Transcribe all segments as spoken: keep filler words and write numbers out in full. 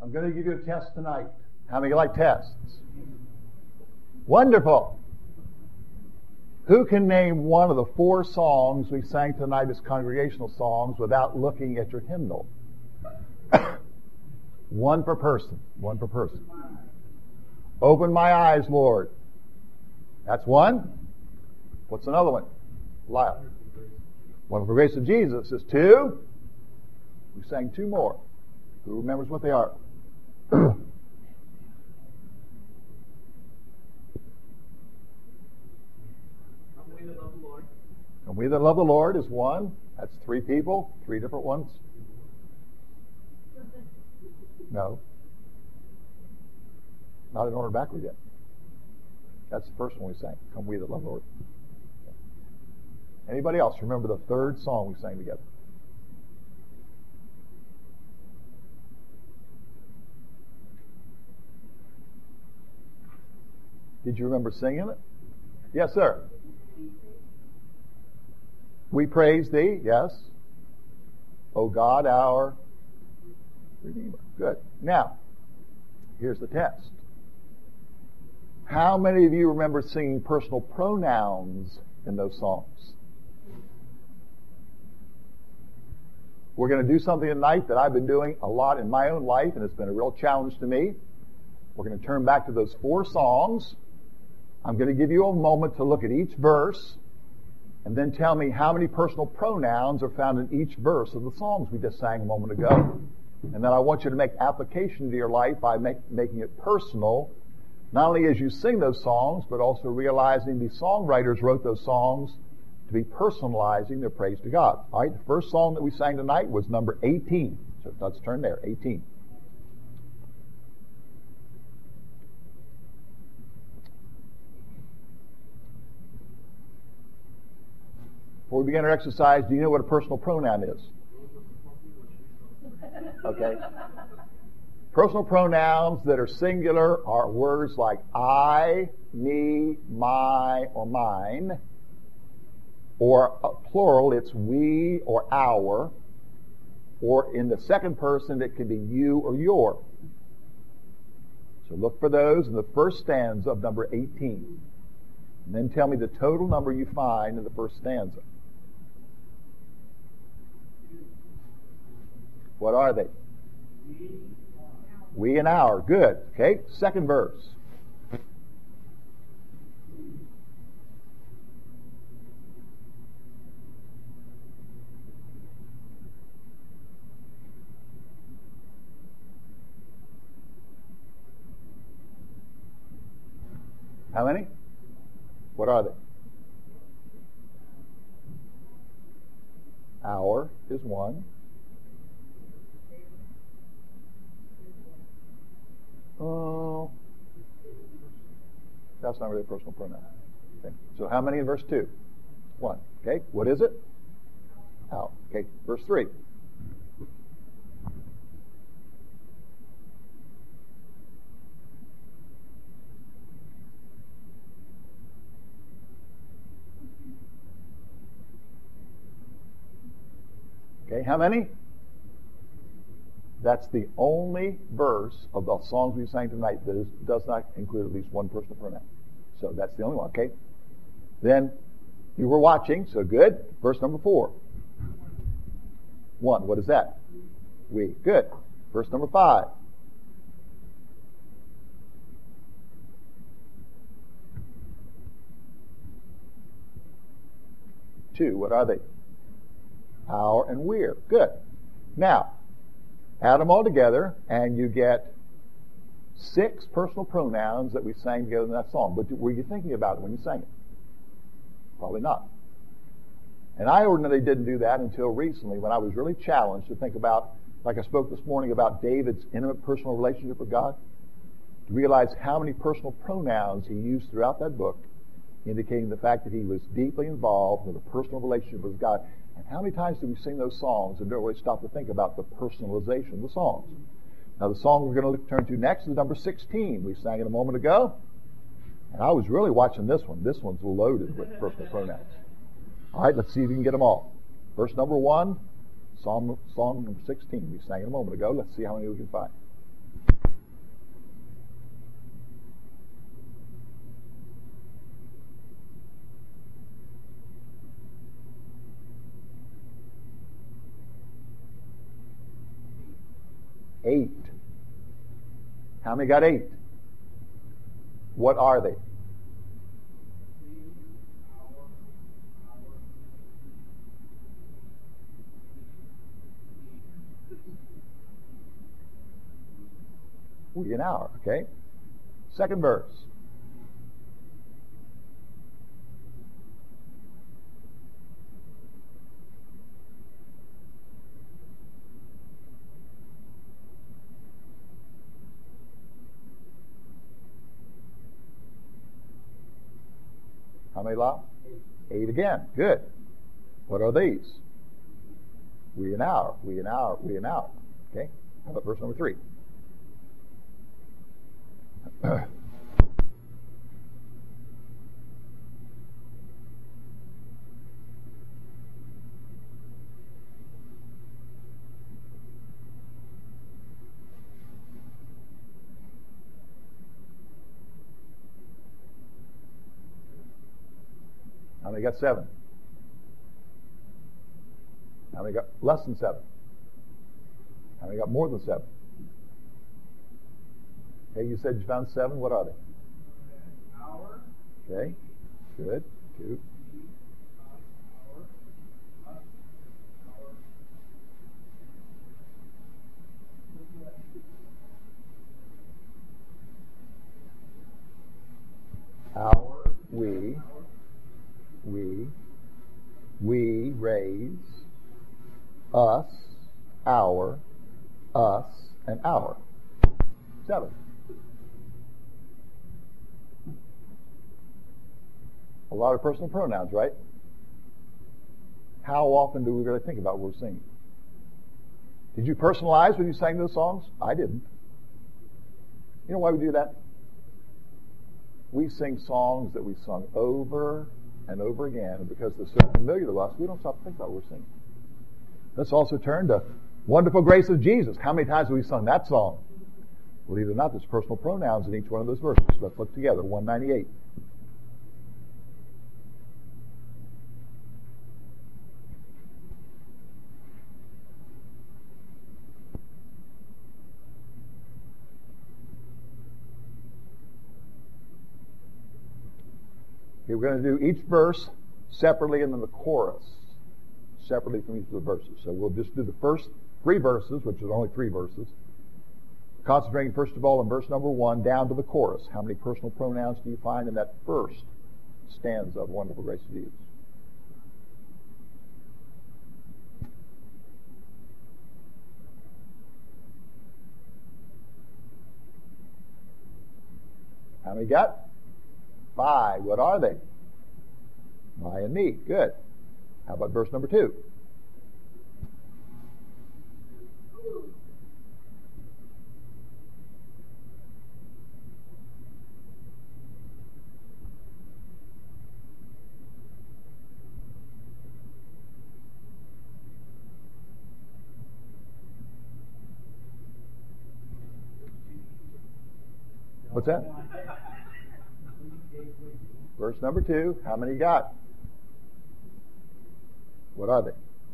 I'm going to give you a test tonight. How many like tests? Wonderful. Who can name one of the four songs we sang tonight as congregational songs without looking at your hymnal? One per person. One per person. Open my eyes, Lord. That's one. What's another one? Loud. One for grace of Jesus is two. We sang two more. Who remembers what they are? And we that love the Lord is one. That's three people, three different ones. No. Not in order backward yet. That's the first one we sang. Come we that love the Lord. Anybody else remember the third song we sang together? Did you remember singing it? Yes, sir. We praise thee, yes. O God, our Redeemer. Good. Now, here's the test. How many of you remember singing personal pronouns in those songs? We're going to do something tonight that I've been doing a lot in my own life, and it's been a real challenge to me. We're going to turn back to those four songs. I'm going to give you a moment to look at each verse and then tell me how many personal pronouns are found in each verse of the songs we just sang a moment ago. And then I want you to make application to your life by make, making it personal, not only as you sing those songs, but also realizing the songwriters wrote those songs to be personalizing their praise to God. All right, the first song that we sang tonight was number eighteen. So let's turn there, eighteen. Before we begin our exercise, do you know what a personal pronoun is? Okay. Personal pronouns that are singular are words like I, me, my, or mine. Or uh, plural, it's we or our. Or in the second person, it can be you or your. So look for those in the first stanza of number eighteen. And then tell me the total number you find in the first stanza. What are they? We and our. Good. Okay. Second verse. How many? What are they? Our is one. Oh, that's not really a personal pronoun. Okay. So how many in verse two? One. Okay. What is it? Our. Okay. Verse three. Okay. How many? That's the only verse of the songs we sang tonight that is, does not include at least one personal pronoun. So that's the only one, okay? Then you were watching, so good. Verse number four. One, what is that? We. Good. Verse number five. Two, what are they? Our and we're. Good. Now, add them all together, and you get six personal pronouns that we sang together in that song. But were you thinking about it when you sang it? Probably not. And I ordinarily didn't do that until recently when I was really challenged to think about, like I spoke this morning about David's intimate personal relationship with God, to realize how many personal pronouns he used throughout that book, indicating the fact that he was deeply involved with a personal relationship with God. And how many times do we sing those songs and don't really stop to think about the personalization of the songs? Now, the song we're going to turn to next is number sixteen. We sang it a moment ago. And I was really watching this one. This one's loaded with personal pronouns. All right, let's see if we can get them all. Verse number one, song, song number sixteen. We sang it a moment ago. Let's see how many we can find. Eight. How many got eight? What are they? We, an hour, okay? Second verse. How many left? Eight again. Good. What are these? We, an hour. We, an hour. We, an hour. Okay? How about verse number three? How many got seven? How many got less than seven? How many got more than seven? Okay, you said you found seven. What are they? Hour. Okay, good. Two. Hour, we, we, we raise, us, our, us, and our. Seven. A lot of personal pronouns, right? How often do we really think about what we're singing? Did you personalize when you sang those songs? I didn't. You know why we do that? We sing songs that we sung over and over again, and because they're so familiar to us, we don't stop to think about what we're singing. Let's also turn to Wonderful Grace of Jesus. How many times have we sung that song? Believe it or not, there's personal pronouns in each one of those verses. Let's look together. one ninety-eight. Okay, we're going to do each verse separately and then the chorus separately from each of the verses. So we'll just do the first three verses, which is only three verses, concentrating first of all on verse number one down to the chorus. How many personal pronouns do you find in that first stanza of Wonderful Grace of Jesus? How many got? Five. What are they? My and me. Good. How about verse number two? What's that? Verse number two, how many got? What are they?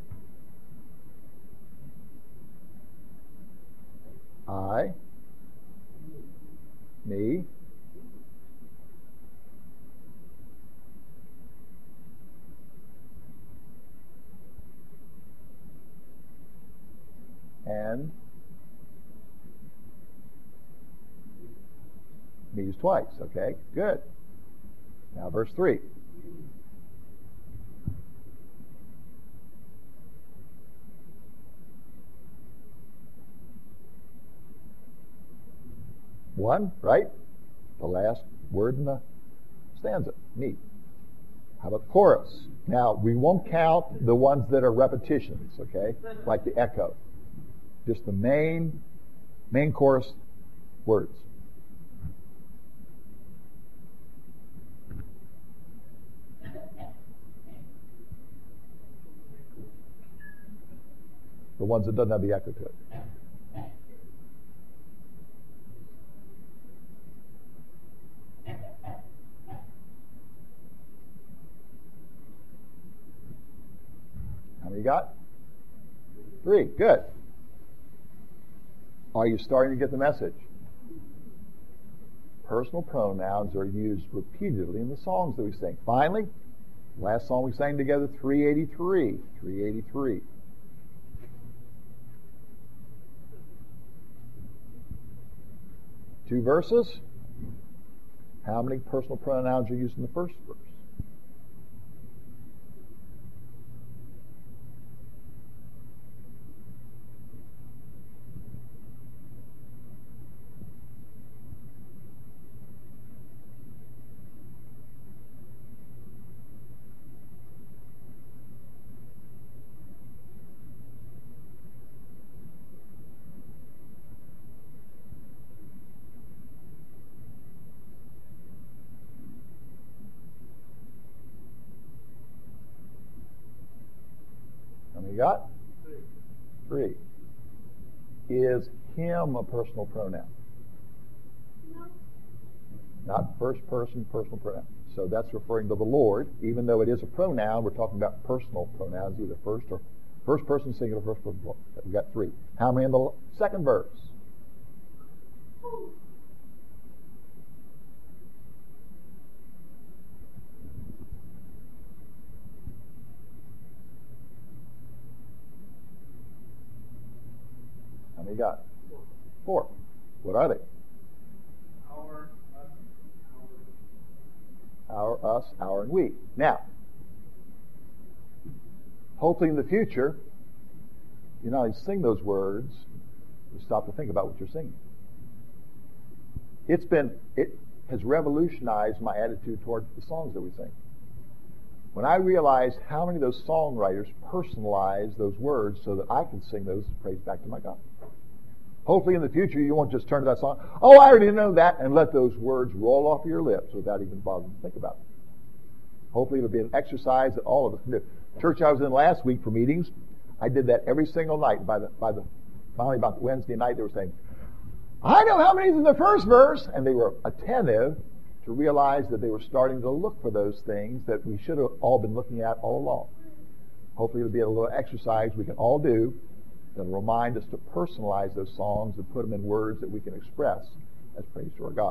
I, me, and me's twice. Okay, good. Now verse three. One, right? The last word in the stanza. Me. How about the chorus? Now, we won't count the ones that are repetitions, okay? Like the echo. Just the main, main chorus words. The ones that doesn't have the echo to it. How many you got? Three. Good. Are you starting to get the message? Personal pronouns are used repeatedly in the songs that we sing. Finally, last song we sang together, three eighty-three. three eighty-three. Two verses. How many personal pronouns are used in the first verse? How many you got? Three. Is him a personal pronoun? No. Not first person personal pronoun. So that's referring to the Lord. Even though it is a pronoun, we're talking about personal pronouns, either first or first person singular, first person plural. We've got three. How many in the second verse? How many you got? Four. What are they? Our, us, Our, us, our, and we. Now, hopefully in the future, you not only sing those words, you stop to think about what you're singing. It's been, it has revolutionized my attitude toward the songs that we sing. When I realized how many of those songwriters personalize those words so that I can sing those praise back to my God. Hopefully in the future you won't just turn to that song, oh, I already know that, and let those words roll off your lips without even bothering to think about it. Hopefully it'll be an exercise that all of us can do. Church I was in last week for meetings, I did that every single night. By the by the finally about Wednesday night they were saying, I know how many's in the first verse, and they were attentive to realize that they were starting to look for those things that we should have all been looking at all along. Hopefully it'll be a little exercise we can all do that'll remind us to personalize those songs and put them in words that we can express as praise to our God.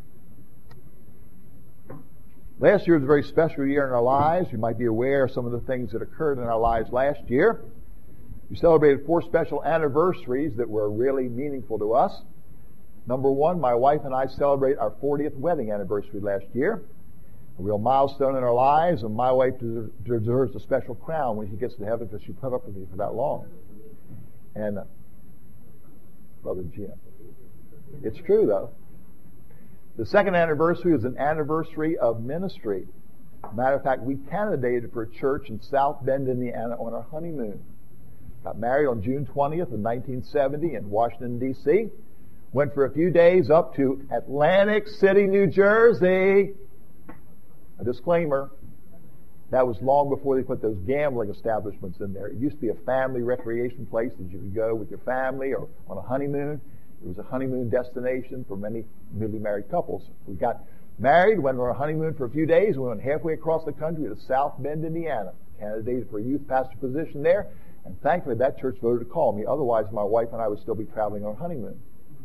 Last year was a very special year in our lives. You might be aware of some of the things that occurred in our lives last year. We celebrated four special anniversaries that were really meaningful to us. Number one, my wife and I celebrate our fortieth wedding anniversary last year. A real milestone in our lives, and my wife deserves a special crown when she gets to heaven because she put up with me for that long. And uh, Brother Jim. It's true, though. The second anniversary is an anniversary of ministry. Matter of fact, we candidated for a church in South Bend, Indiana on our honeymoon. Got married on June twentieth of nineteen seventy in Washington, D C Went for a few days up to Atlantic City, New Jersey. A disclaimer, that was long before they put those gambling establishments in there. It used to be a family recreation place that you could go with your family or on a honeymoon. It was a honeymoon destination for many newly married couples. We got married, went on a honeymoon for a few days, and we went halfway across the country to South Bend, Indiana. Candidated for a youth pastor position there, and thankfully that church voted to call me. Otherwise, my wife and I would still be traveling on honeymoon.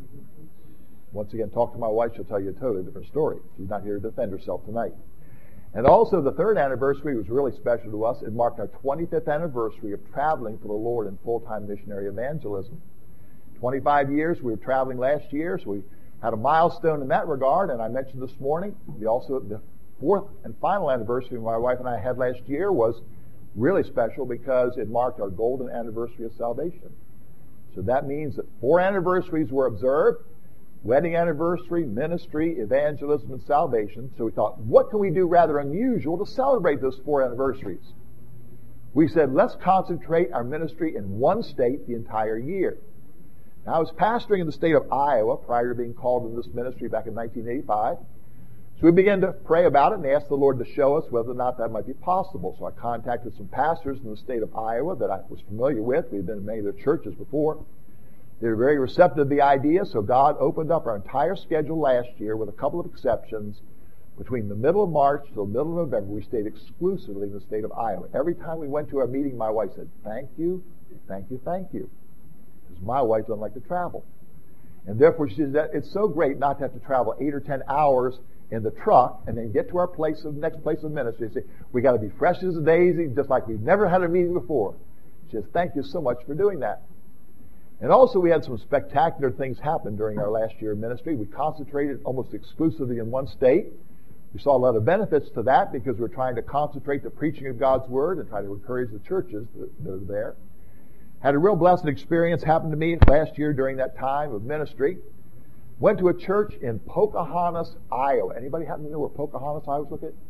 Once again, talk to my wife, she'll tell you a totally different story. She's not here to defend herself tonight. And also, the third anniversary was really special to us. It marked our twenty-fifth anniversary of traveling for the Lord in full-time missionary evangelism. twenty-five years, we were traveling last year, so we had a milestone in that regard, and I mentioned this morning, the also the fourth and final anniversary my wife and I had last year was really special because it marked our golden anniversary of salvation. So that means that four anniversaries were observed: wedding anniversary, ministry, evangelism, and salvation. So we thought, what can we do rather unusual to celebrate those four anniversaries? We said, let's concentrate our ministry in one state the entire year. Now, I was pastoring in the state of Iowa prior to being called into this ministry back in nineteen eighty-five. So we began to pray about it and ask the Lord to show us whether or not that might be possible. So I contacted some pastors in the state of Iowa that I was familiar with. We'd been in many of their churches before. They were very receptive to the idea, so God opened up our entire schedule last year with a couple of exceptions. Between the middle of March till the middle of November, we stayed exclusively in the state of Iowa. Every time we went to our meeting, my wife said, thank you, thank you, thank you. Because my wife doesn't like to travel. And therefore, she said that it's so great not to have to travel eight or ten hours in the truck and then get to our place of next place of ministry. She said, we got to be fresh as a daisy, just like we've never had a meeting before. She says, thank you so much for doing that. And also, we had some spectacular things happen during our last year of ministry. We concentrated almost exclusively in one state. We saw a lot of benefits to that because we're trying to concentrate the preaching of God's Word and try to encourage the churches that, that are there. Had a real blessed experience happen to me last year during that time of ministry. Went to a church in Pocahontas, Iowa. Anybody happen to know where Pocahontas, Iowa is located?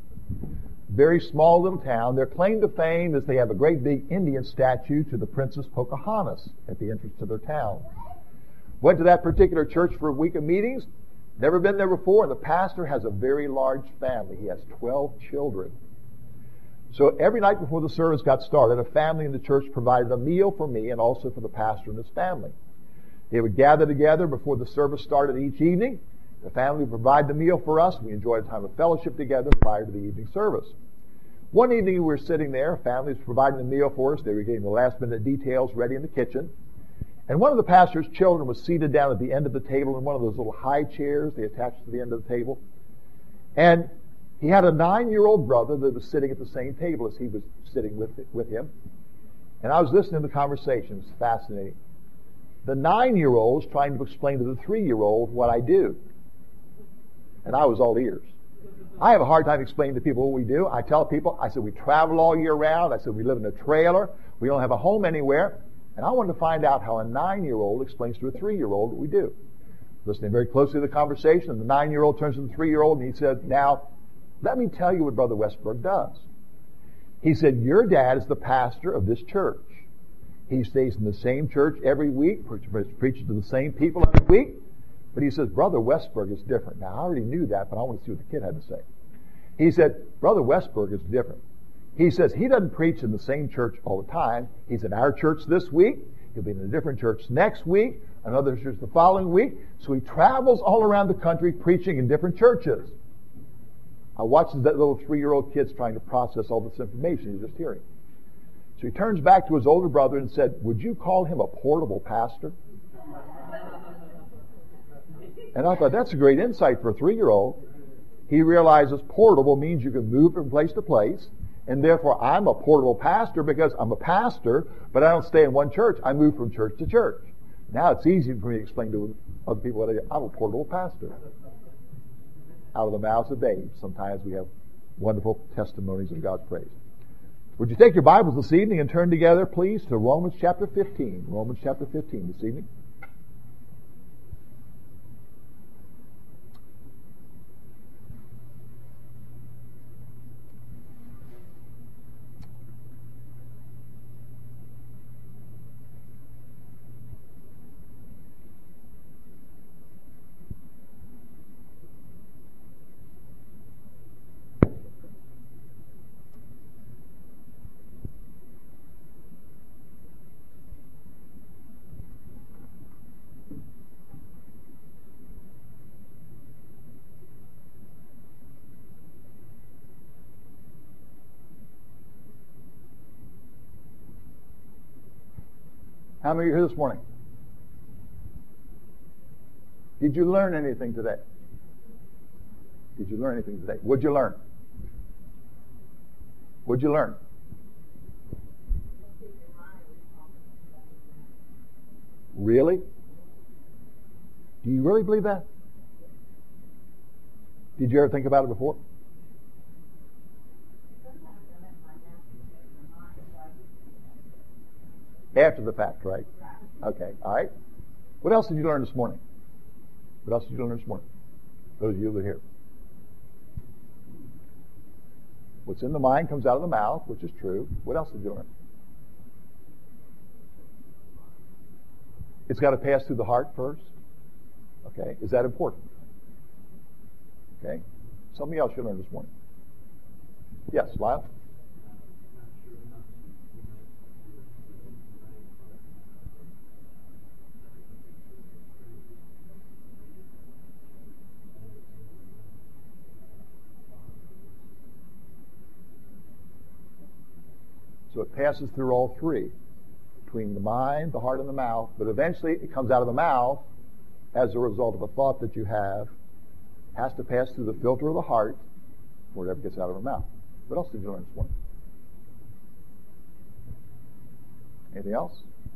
Very small little town. Their claim to fame is they have a great big Indian statue to the Princess Pocahontas at the entrance to their town. Went to that particular church for a week of meetings. Never been there before. And the pastor has a very large family. He has twelve children. So every night before the service got started, a family in the church provided a meal for me and also for the pastor and his family. They would gather together before the service started each evening. The family would provide the meal for us. We enjoyed a time of fellowship together prior to the evening service. One evening we were sitting there. Family was providing the meal for us. They were getting the last minute details ready in the kitchen. And one of the pastor's children was seated down at the end of the table in one of those little high chairs they attached to the end of the table. And he had a nine-year-old brother that was sitting at the same table as he was sitting with, with him. And I was listening to the conversation. It was fascinating. The nine-year-old was trying to explain to the three-year-old what I do. And I was all ears. I have a hard time explaining to people what we do. I tell people, I said, we travel all year round. I said, we live in a trailer. We don't have a home anywhere. And I wanted to find out how a nine-year-old explains to a three-year-old what we do. Listening very closely to the conversation, and the nine-year-old turns to the three-year-old and he said, now, let me tell you what Brother Westberg does. He said, your dad is the pastor of this church. He stays in the same church every week, preaches to the same people every week. But he says, Brother Westberg is different. Now, I already knew that, but I want to see what the kid had to say. He said, Brother Westberg is different. He says he doesn't preach in the same church all the time. He's in our church this week. He'll be in a different church next week, another church the following week. So he travels all around the country preaching in different churches. I watched that little three-year-old kid's trying to process all this information he's just hearing. So he turns back to his older brother and said, would you call him a portable pastor? And I thought, that's a great insight for a three-year-old. He realizes portable means you can move from place to place, and therefore I'm a portable pastor because I'm a pastor, but I don't stay in one church. I move from church to church. Now it's easy for me to explain to other people that I'm a portable pastor. Out of the mouths of babes, sometimes we have wonderful testimonies of God's praise. Would you take your Bibles this evening and turn together, please, to Romans chapter fifteen. Romans chapter fifteen this evening. How many are here this morning? Did you learn anything today? Did you learn anything today? What'd you learn? What'd you learn? Really? Do you really believe that? Did you ever think about it before? After the fact, right? Okay, all right. What else did you learn this morning? What else did you learn this morning? Those of you that are here. What's in the mind comes out of the mouth, which is true. What else did you learn? It's got to pass through the heart first. Okay, is that important? Okay, something else you learned this morning. Yes, Lyle? So it passes through all three, between the mind, the heart, and the mouth, but eventually it comes out of the mouth as a result of a thought that you have has to pass through the filter of the heart before it ever gets out of our mouth. What else did you learn this morning? Anything else?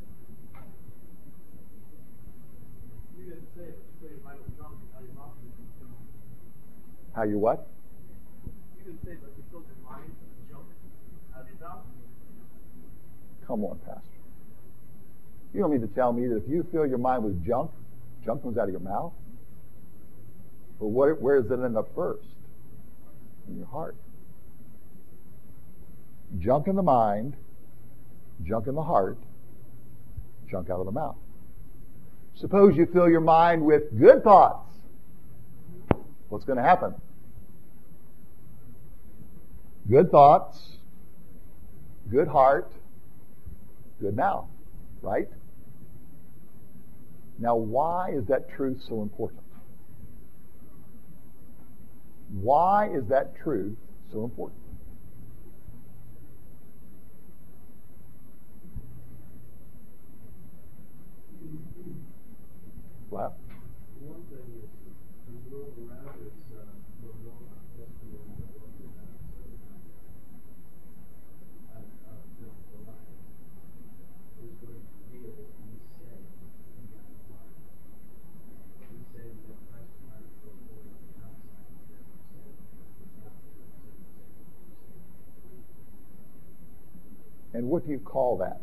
You didn't say it. You said Michael Johnson, how your mouth is junk. How you what? You didn't say that you filled your mind with junk out of your mouth. Come on, Pastor. You don't mean to tell me that if you fill your mind with junk, junk comes out of your mouth? But where, where does it end up first? In your heart. Junk in the mind, junk in the heart, junk out of the mouth. Suppose you fill your mind with good thoughts. What's going to happen? Good thoughts, good heart, good mouth, right? Now, why is that truth so important? Why is that truth so important? Well, One thing is the world around us uh, will know our testimony of what we have. So, I, I felt the life is going to deal with what we say in that life. We say that Christ might go forward to the outside of their sin, not to the sin. and what do you call that?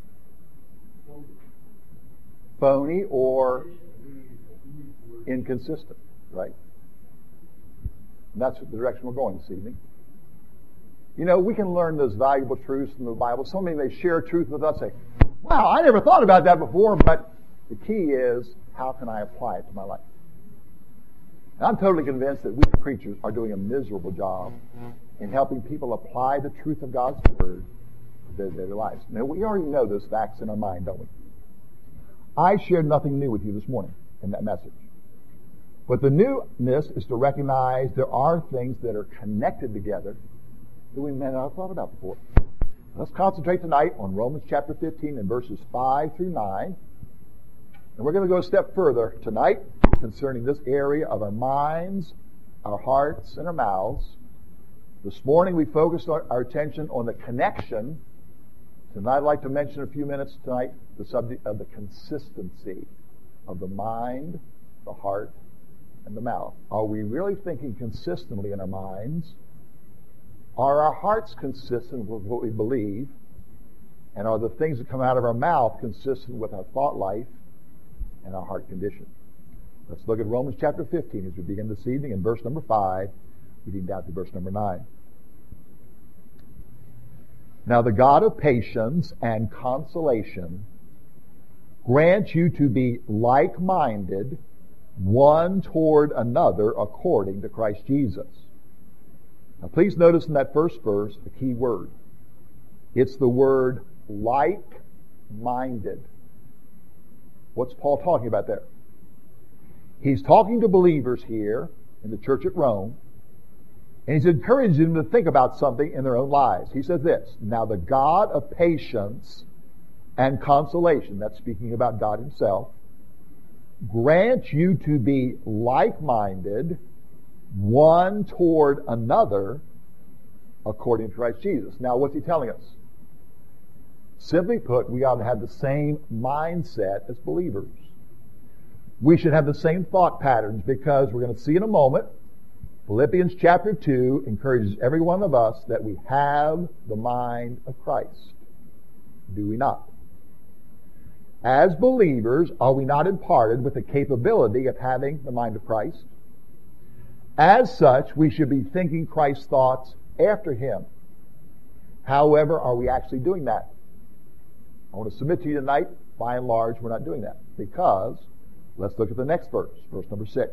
Phony or inconsistent, right? And that's the direction we're going this evening. You know, we can learn those valuable truths from the Bible. Somebody may share truth with us, say, wow, I never thought about that before, but the key is, how can I apply it to my life? And I'm totally convinced that we preachers are doing a miserable job in helping people apply the truth of God's Word to their daily lives. Now, we already know those facts in our mind, don't we? I shared nothing new with you this morning in that message. But the newness is to recognize there are things that are connected together that we may not have thought about before. Let's concentrate tonight on Romans chapter fifteen and verses five through nine. And we're going to go a step further tonight concerning this area of our minds, our hearts, and our mouths. This morning we focused our, our attention on the connection. Tonight I'd like to mention a few minutes tonight the subject of the consistency of the mind, the heart, and the mouth. Are we really thinking consistently in our minds? Are our hearts consistent with what we believe? And are the things that come out of our mouth consistent with our thought life and our heart condition? Let's look at Romans chapter fifteen as we begin this evening in verse number five, reading down to verse number nine. Now the God of patience and consolation grant you to be like-minded one toward another according to Christ Jesus. Now please notice in that first verse a key word. It's the word like-minded. What's Paul talking about there? He's talking to believers here in the church at Rome, and he's encouraging them to think about something in their own lives. He says this, now the God of patience and consolation, that's speaking about God himself, grant you to be like-minded one toward another according to Christ Jesus. Now what's he telling us? Simply put, we ought to have the same mindset as believers. We should have the same thought patterns because we're going to see in a moment, Philippians chapter two encourages every one of us that we have the mind of Christ. Do we not? As believers, are we not imparted with the capability of having the mind of Christ? As such, we should be thinking Christ's thoughts after him. However, are we actually doing that? I want to submit to you tonight, by and large, we're not doing that. Because, let's look at the next verse, verse number six.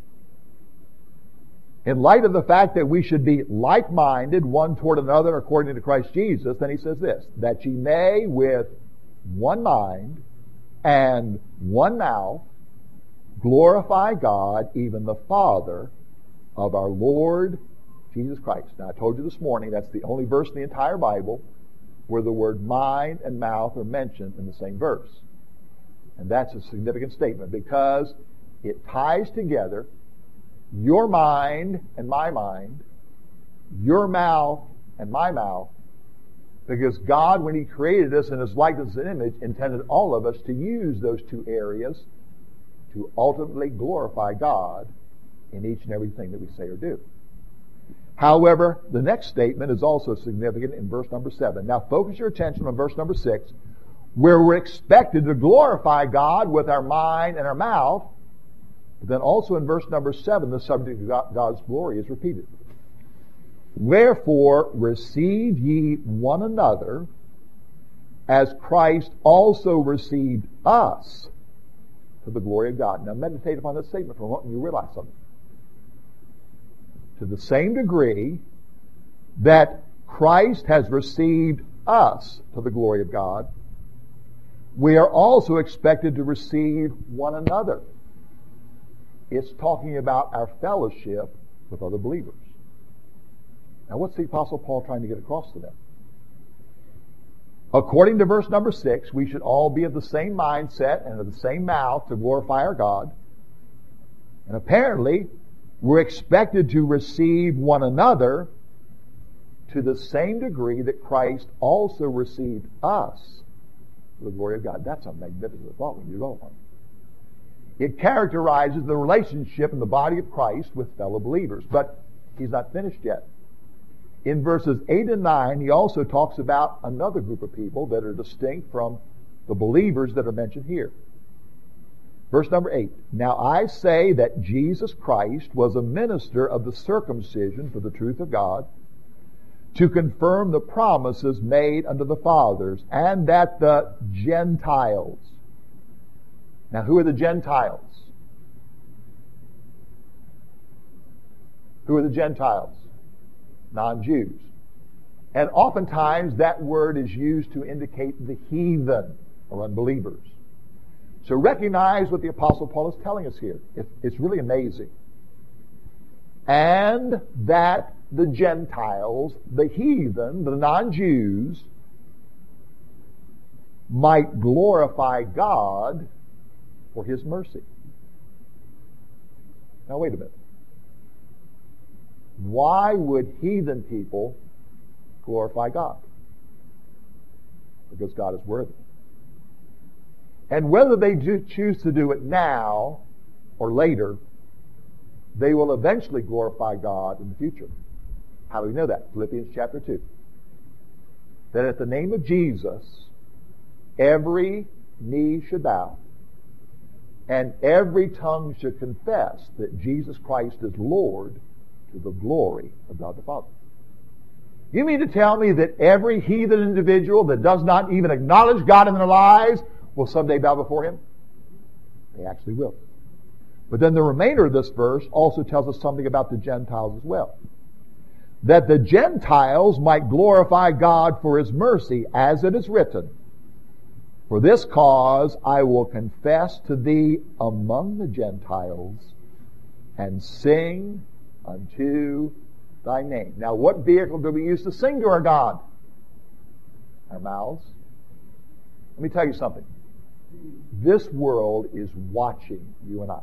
In light of the fact that we should be like-minded one toward another according to Christ Jesus, then he says this, that ye may with one mind and one mouth glorify God, even the Father of our Lord Jesus Christ. Now I told you this morning that's the only verse in the entire Bible where the word mind and mouth are mentioned in the same verse. And that's a significant statement because It ties together your mind and my mind, your mouth and my mouth, because God, when He created us in His likeness and image, intended all of us to use those two areas to ultimately glorify God in each and everything that we say or do. However, the next statement is also significant in verse number seven. Now focus your attention on verse number six, where we're expected to glorify God with our mind and our mouth. But then also in verse number seven, the subject of God's glory is repeated. Wherefore receive ye one another, as Christ also received us to the glory of God. Now meditate upon this statement for a moment and you realize something. To the same degree that Christ has received us to the glory of God, we are also expected to receive one another. It's talking about our fellowship with other believers. Now what's the Apostle Paul trying to get across to them? According to verse number six, we should all be of the same mindset and of the same mouth to glorify our God. And apparently, we're expected to receive one another to the same degree that Christ also received us to the glory of God. That's a magnificent thought when you go on. It characterizes the relationship in the body of Christ with fellow believers. But He's not finished yet. In verses eight and nine, he also talks about another group of people that are distinct from the believers that are mentioned here. Verse number eight. Now I say that Jesus Christ was a minister of the circumcision for the truth of God, to confirm the promises made unto the fathers, and that the Gentiles. Now who are the Gentiles? Who are the Gentiles? Non-Jews. And oftentimes that word is used to indicate the heathen or unbelievers. So recognize what the Apostle Paul is telling us here. It, it's really amazing. And that the Gentiles, the heathen, the non-Jews, might glorify God for His mercy. Now wait a minute. Why would heathen people glorify God? Because God is worthy. And whether they do choose to do it now or later, they will eventually glorify God in the future. How do we know that? Philippians chapter two. That at the name of Jesus, every knee should bow, and every tongue should confess that Jesus Christ is Lord, to the glory of God the Father. You mean to tell me that every heathen individual that does not even acknowledge God in their lives will someday bow before Him? They actually will. But then the remainder of this verse also tells us something about the Gentiles as well. That the Gentiles might glorify God for His mercy, as it is written, for this cause I will confess to thee among the Gentiles, and sing unto thy name. Now, what vehicle do we use to sing to our God? Our mouths. Let me tell you something. This world is watching you and I.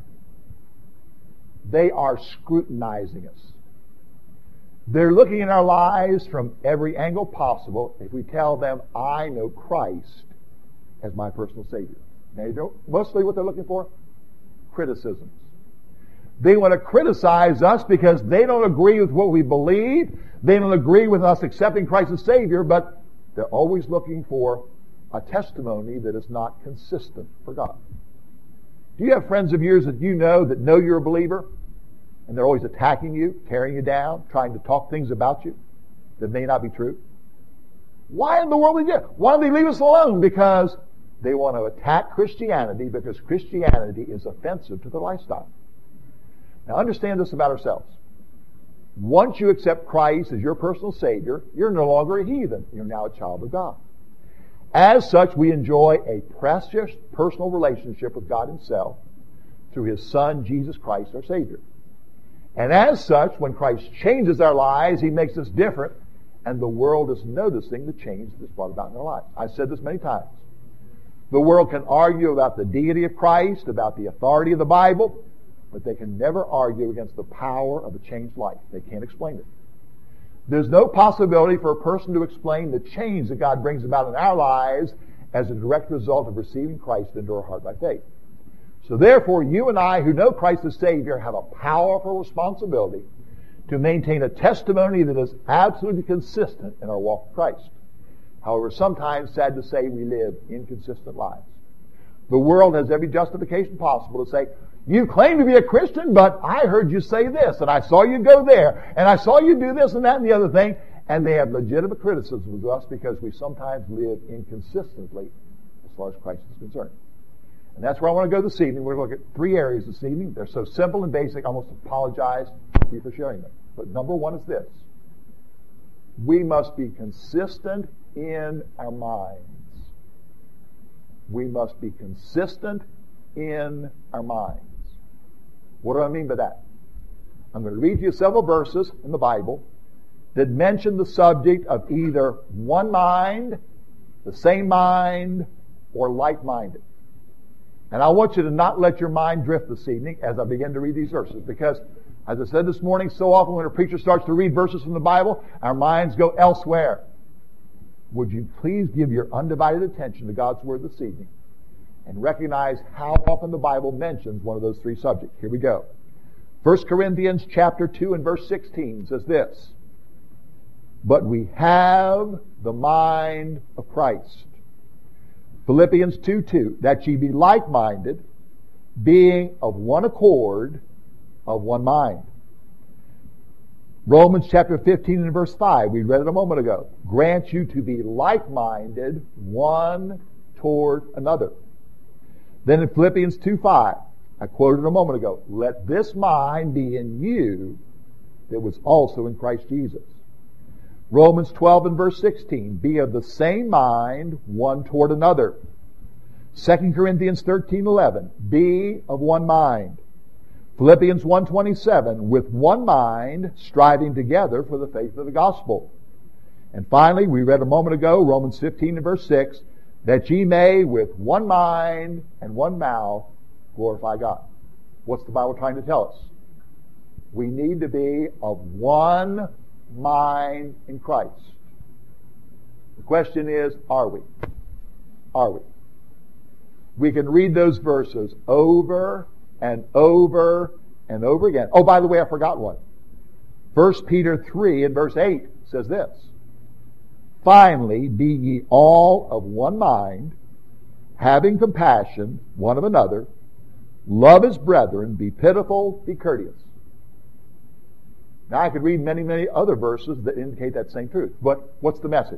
They are scrutinizing us. They're looking at our lives from every angle possible. If we tell them, I know Christ as my personal Savior. Now, you know, mostly what they're looking for? Criticisms. They want to criticize us because they don't agree with what we believe. They don't agree with us accepting Christ as Savior, but they're always looking for a testimony that is not consistent for God. Do you have friends of yours that you know that know you're a believer, and they're always attacking you, tearing you down, trying to talk things about you that may not be true? Why in the world would you? Why don't they leave us alone? Because they want to attack Christianity, because Christianity is offensive to their lifestyle. Now understand this about ourselves. Once you accept Christ as your personal Savior, you're no longer a heathen. You're now a child of God. As such, we enjoy a precious personal relationship with God Himself through His Son, Jesus Christ, our Savior. And as such, when Christ changes our lives, He makes us different, and the world is noticing the change that's brought about in our lives. I've said this many times. The world can argue about the deity of Christ, about the authority of the Bible, but they can never argue against the power of a changed life. They can't explain it. There's no possibility for a person to explain the change that God brings about in our lives as a direct result of receiving Christ into our heart by faith. So therefore, you and I who know Christ as Savior have a powerful responsibility to maintain a testimony that is absolutely consistent in our walk with Christ. However, sometimes, sad to say, we live inconsistent lives. The world has every justification possible to say, you claim to be a Christian, but I heard you say this, and I saw you go there, and I saw you do this and that and the other thing, and they have legitimate criticisms of us because we sometimes live inconsistently as far as Christ is concerned. And that's where I want to go this evening. We're going to look at three areas this evening. They're so simple and basic, I almost apologize to you for sharing them. But number one is this. We must be consistent in our minds. We must be consistent in our minds. What do I mean by that? I'm going to read you several verses in the Bible that mention the subject of either one mind, the same mind, or like-minded. And I want you to not let your mind drift this evening as I begin to read these verses, because, as I said this morning, so often when a preacher starts to read verses from the Bible, our minds go elsewhere. Would you please give your undivided attention to God's Word this evening and recognize how often the Bible mentions one of those three subjects? Here we go. First Corinthians chapter two and verse sixteen says this, but we have the mind of Christ. Philippians two two, that ye be like-minded, being of one accord, of one mind. Romans chapter fifteen and verse five, we read it a moment ago, grant you to be like-minded one toward another. Then in Philippians two five, I quoted a moment ago, let this mind be in you that was also in Christ Jesus. Romans twelve and verse sixteen, be of the same mind one toward another. Second Corinthians thirteen eleven, be of one mind. Philippians one twenty-seven, with one mind striving together for the faith of the gospel. And finally, we read a moment ago, Romans fifteen and verse six, that ye may with one mind and one mouth glorify God. What's the Bible trying to tell us? We need to be of one mind in Christ. The question is, are we? Are we? We can read those verses over and over and over again. Oh, by the way, I forgot one. First Peter three and verse eight says this, finally, be ye all of one mind, having compassion one of another, love as brethren, be pitiful, be courteous. Now, I could read many, many other verses that indicate that same truth. But what's the message?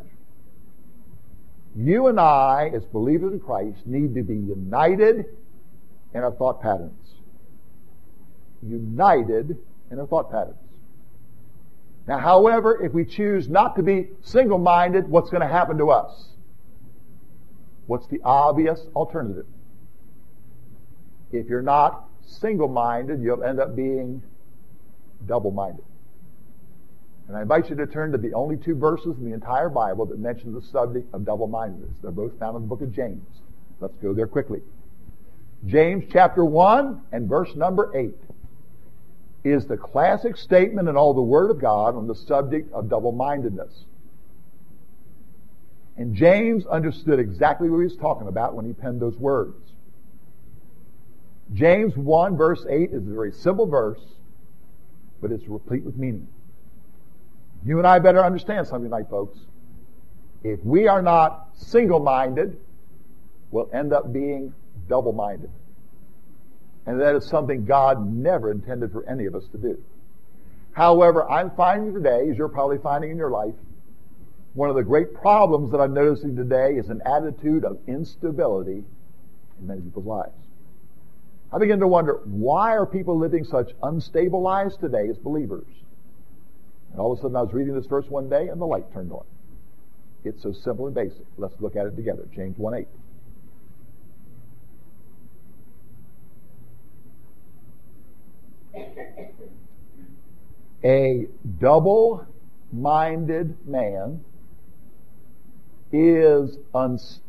You and I, as believers in Christ, need to be united in our thought patterns. United in our thought patterns. Now, however, if we choose not to be single-minded, what's going to happen to us? What's the obvious alternative? If you're not single-minded, you'll end up being double-minded. And I invite you to turn to the only two verses in the entire Bible that mention the subject of double-mindedness. They're both found in the book of James. Let's go there quickly. James chapter one and verse number eight is the classic statement in all the Word of God on the subject of double-mindedness. And James understood exactly what he was talking about when he penned those words. James one verse eight is a very simple verse, but it's replete with meaning. You and I better understand something tonight, folks. If we are not single-minded, we'll end up being double-minded. And that is something God never intended for any of us to do. However, I'm finding today, as you're probably finding in your life, one of the great problems that I'm noticing today is an attitude of instability in many people's lives. I begin to wonder, why are people living such unstable lives today as believers? And all of a sudden I was reading this verse one day and the light turned on. It's so simple and basic. Let's look at it together. James one eight. A double-minded man is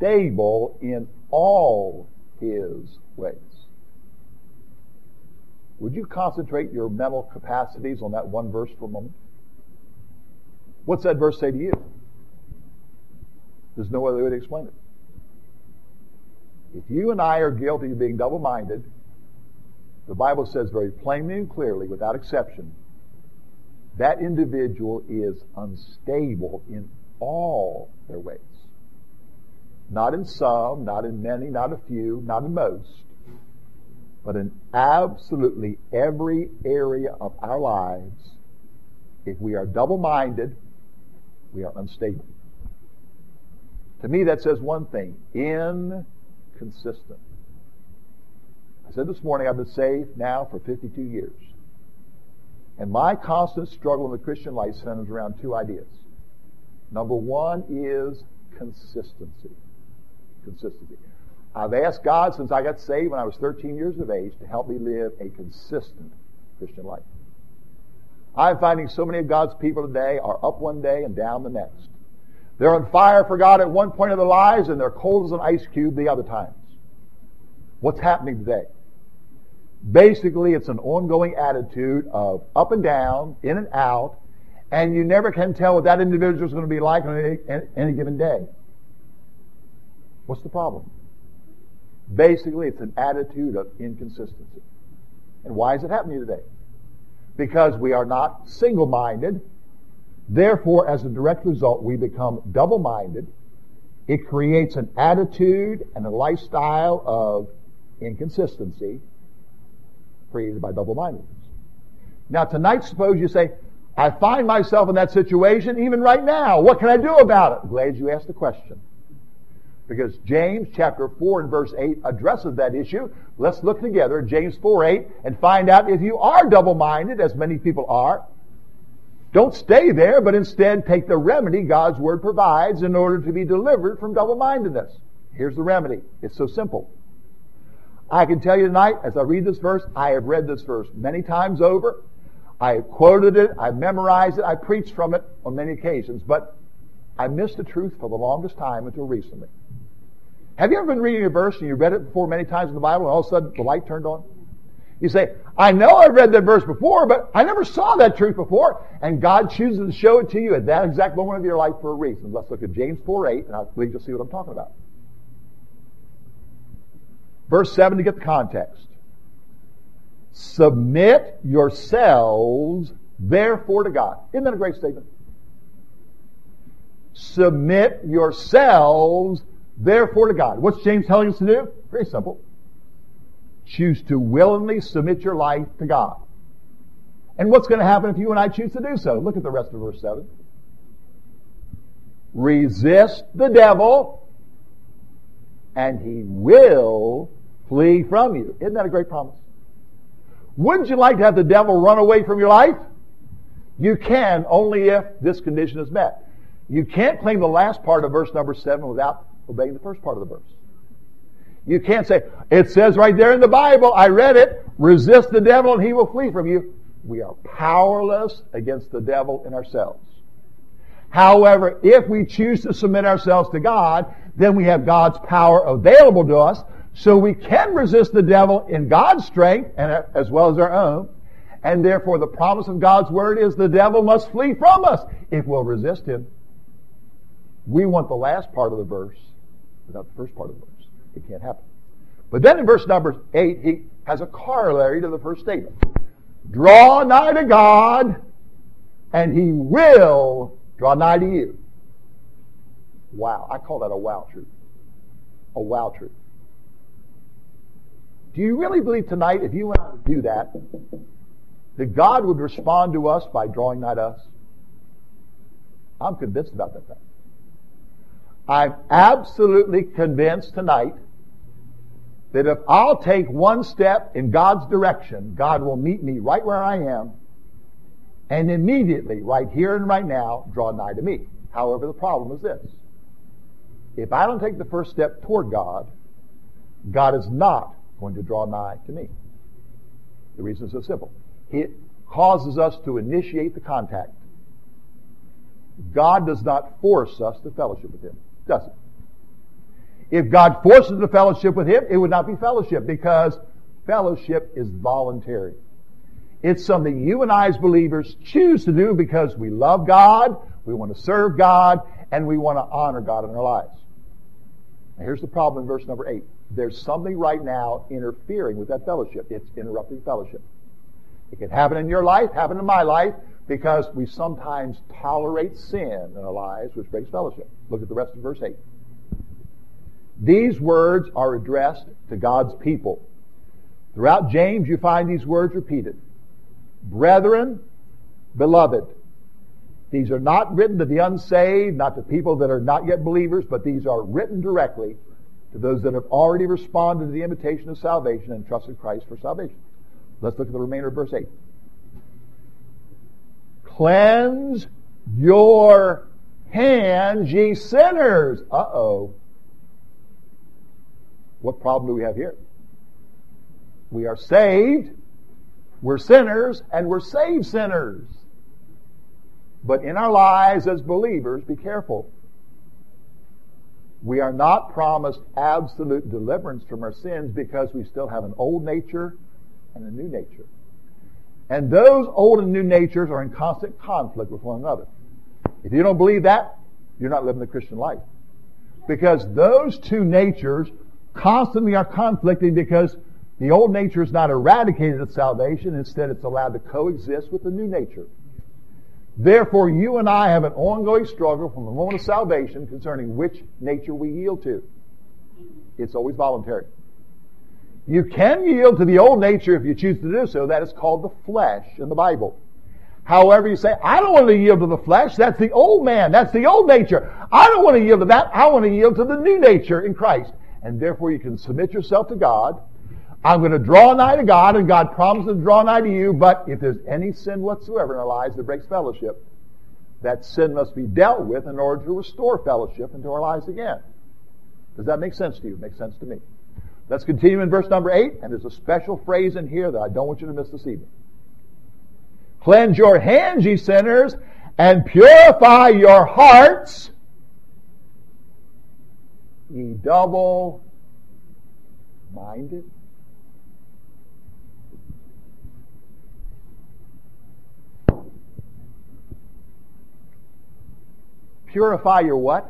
unstable in all his ways. Would you concentrate your mental capacities on that one verse for a moment? What's that verse say to you? There's no other way to explain it. If you and I are guilty of being double-minded, the Bible says very plainly and clearly, without exception, that individual is unstable in all their ways. Not in some, not in many, not a few, not in most, but in absolutely every area of our lives. If we are double-minded, we are unstable. To me, that says one thing: inconsistent. I said this morning, I've been saved now for fifty-two years. And my constant struggle in the Christian life centers around two ideas. Number one is consistency. Consistency. I've asked God since I got saved when I was thirteen years of age to help me live a consistent Christian life. I'm finding so many of God's people today are up one day and down the next. They're on fire for God at one point of their lives and they're cold as an ice cube the other times. What's happening today? Basically, it's an ongoing attitude of up and down, in and out, and you never can tell what that individual is going to be like on any, any given day. What's the problem? Basically, it's an attitude of inconsistency. And why is it happening today? Because we are not single-minded. Therefore, as a direct result, we become double-minded. It creates an attitude and a lifestyle of inconsistency created by double-mindedness. Now, tonight, suppose you say, I find myself in that situation even right now. What can I do about it? I'm glad you asked the question. Because James chapter four and verse eight addresses that issue. Let's look together at James four eight and find out if you are double-minded, as many people are. Don't stay there, but instead take the remedy God's Word provides in order to be delivered from double-mindedness. Here's the remedy. It's so simple. I can tell you tonight, as I read this verse, I have read this verse many times over. I have quoted it. I've memorized it. I preached from it on many occasions. But I missed the truth for the longest time until recently. Have you ever been reading a verse and you read it before many times in the Bible and all of a sudden the light turned on? You say, I know I've read that verse before, but I never saw that truth before. And God chooses to show it to you at that exact moment of your life for a reason. Let's look at James four eight, and I believe you'll see what I'm talking about. Verse seven to get the context. Submit yourselves, therefore, to God. Isn't that a great statement? Submit yourselves, therefore, to God. What's James telling us to do? Very simple. Choose to willingly submit your life to God. And what's going to happen if you and I choose to do so? Look at the rest of verse seven. Resist the devil, and he will flee from you. Isn't that a great promise? Wouldn't you like to have the devil run away from your life? You can, only if this condition is met. You can't claim the last part of verse number seven without obeying the first part of the verse. You can't say, it says right there in the Bible, I read it, resist the devil and he will flee from you. We are powerless against the devil in ourselves. However, if we choose to submit ourselves to God, then we have God's power available to us, so we can resist the devil in God's strength and as well as our own. And therefore the promise of God's Word is the devil must flee from us if we'll resist him. We want the last part of the verse without the first part of the verse. It can't happen. But then in verse number eight, he has a corollary to the first statement. Draw nigh to God, and he will draw nigh to you. Wow. I call that a wow truth. A wow truth. Do you really believe tonight, if you want to do that, that God would respond to us by drawing nigh to us? I'm convinced about that fact. I'm absolutely convinced tonight that if I'll take one step in God's direction, God will meet me right where I am and immediately, right here and right now, draw nigh to me. However, the problem is this. If I don't take the first step toward God, God is not going to draw nigh to me. The reason is so simple. It causes us to initiate the contact. God does not force us to fellowship with Him, does it? If God forces the fellowship with Him, it would not be fellowship, because fellowship is voluntary. It's something you and I as believers choose to do because we love God, we want to serve God, and we want to honor God in our lives. Now here's the problem in verse number eight. There's something right now interfering with that fellowship. It's interrupting fellowship. It can happen in your life, happen in my life, because we sometimes tolerate sin in our lives, which breaks fellowship. Look at the rest of verse eight. These words are addressed to God's people. Throughout James, you find these words repeated. Brethren, beloved. These are not written to the unsaved, not to people that are not yet believers, but these are written directly to those that have already responded to the invitation of salvation and trusted Christ for salvation. Let's look at the remainder of verse eight. Cleanse your hands, ye sinners. Uh-oh. What problem do we have here? We are saved, we're sinners, and we're saved sinners. But in our lives as believers, be careful. We are not promised absolute deliverance from our sins because we still have an old nature and a new nature. And those old and new natures are in constant conflict with one another. If you don't believe that, you're not living the Christian life. Because those two natures constantly are conflicting because the old nature is not eradicated at salvation. Instead, it's allowed to coexist with the new nature. Therefore, you and I have an ongoing struggle from the moment of salvation concerning which nature we yield to. It's always voluntary. You can yield to the old nature if you choose to do so. That is called the flesh in the Bible. However, you say, I don't want to yield to the flesh. That's the old man. That's the old nature. I don't want to yield to that. I want to yield to the new nature in Christ. And therefore, you can submit yourself to God. I'm going to draw nigh to God, and God promises to draw nigh to you. But if there's any sin whatsoever in our lives that breaks fellowship, that sin must be dealt with in order to restore fellowship into our lives again. Does that make sense to you? It makes sense to me. Let's continue in verse number eight, and there's a special phrase in here that I don't want you to miss this evening. Cleanse your hands, ye sinners, and purify your hearts, ye double-minded. Purify your what?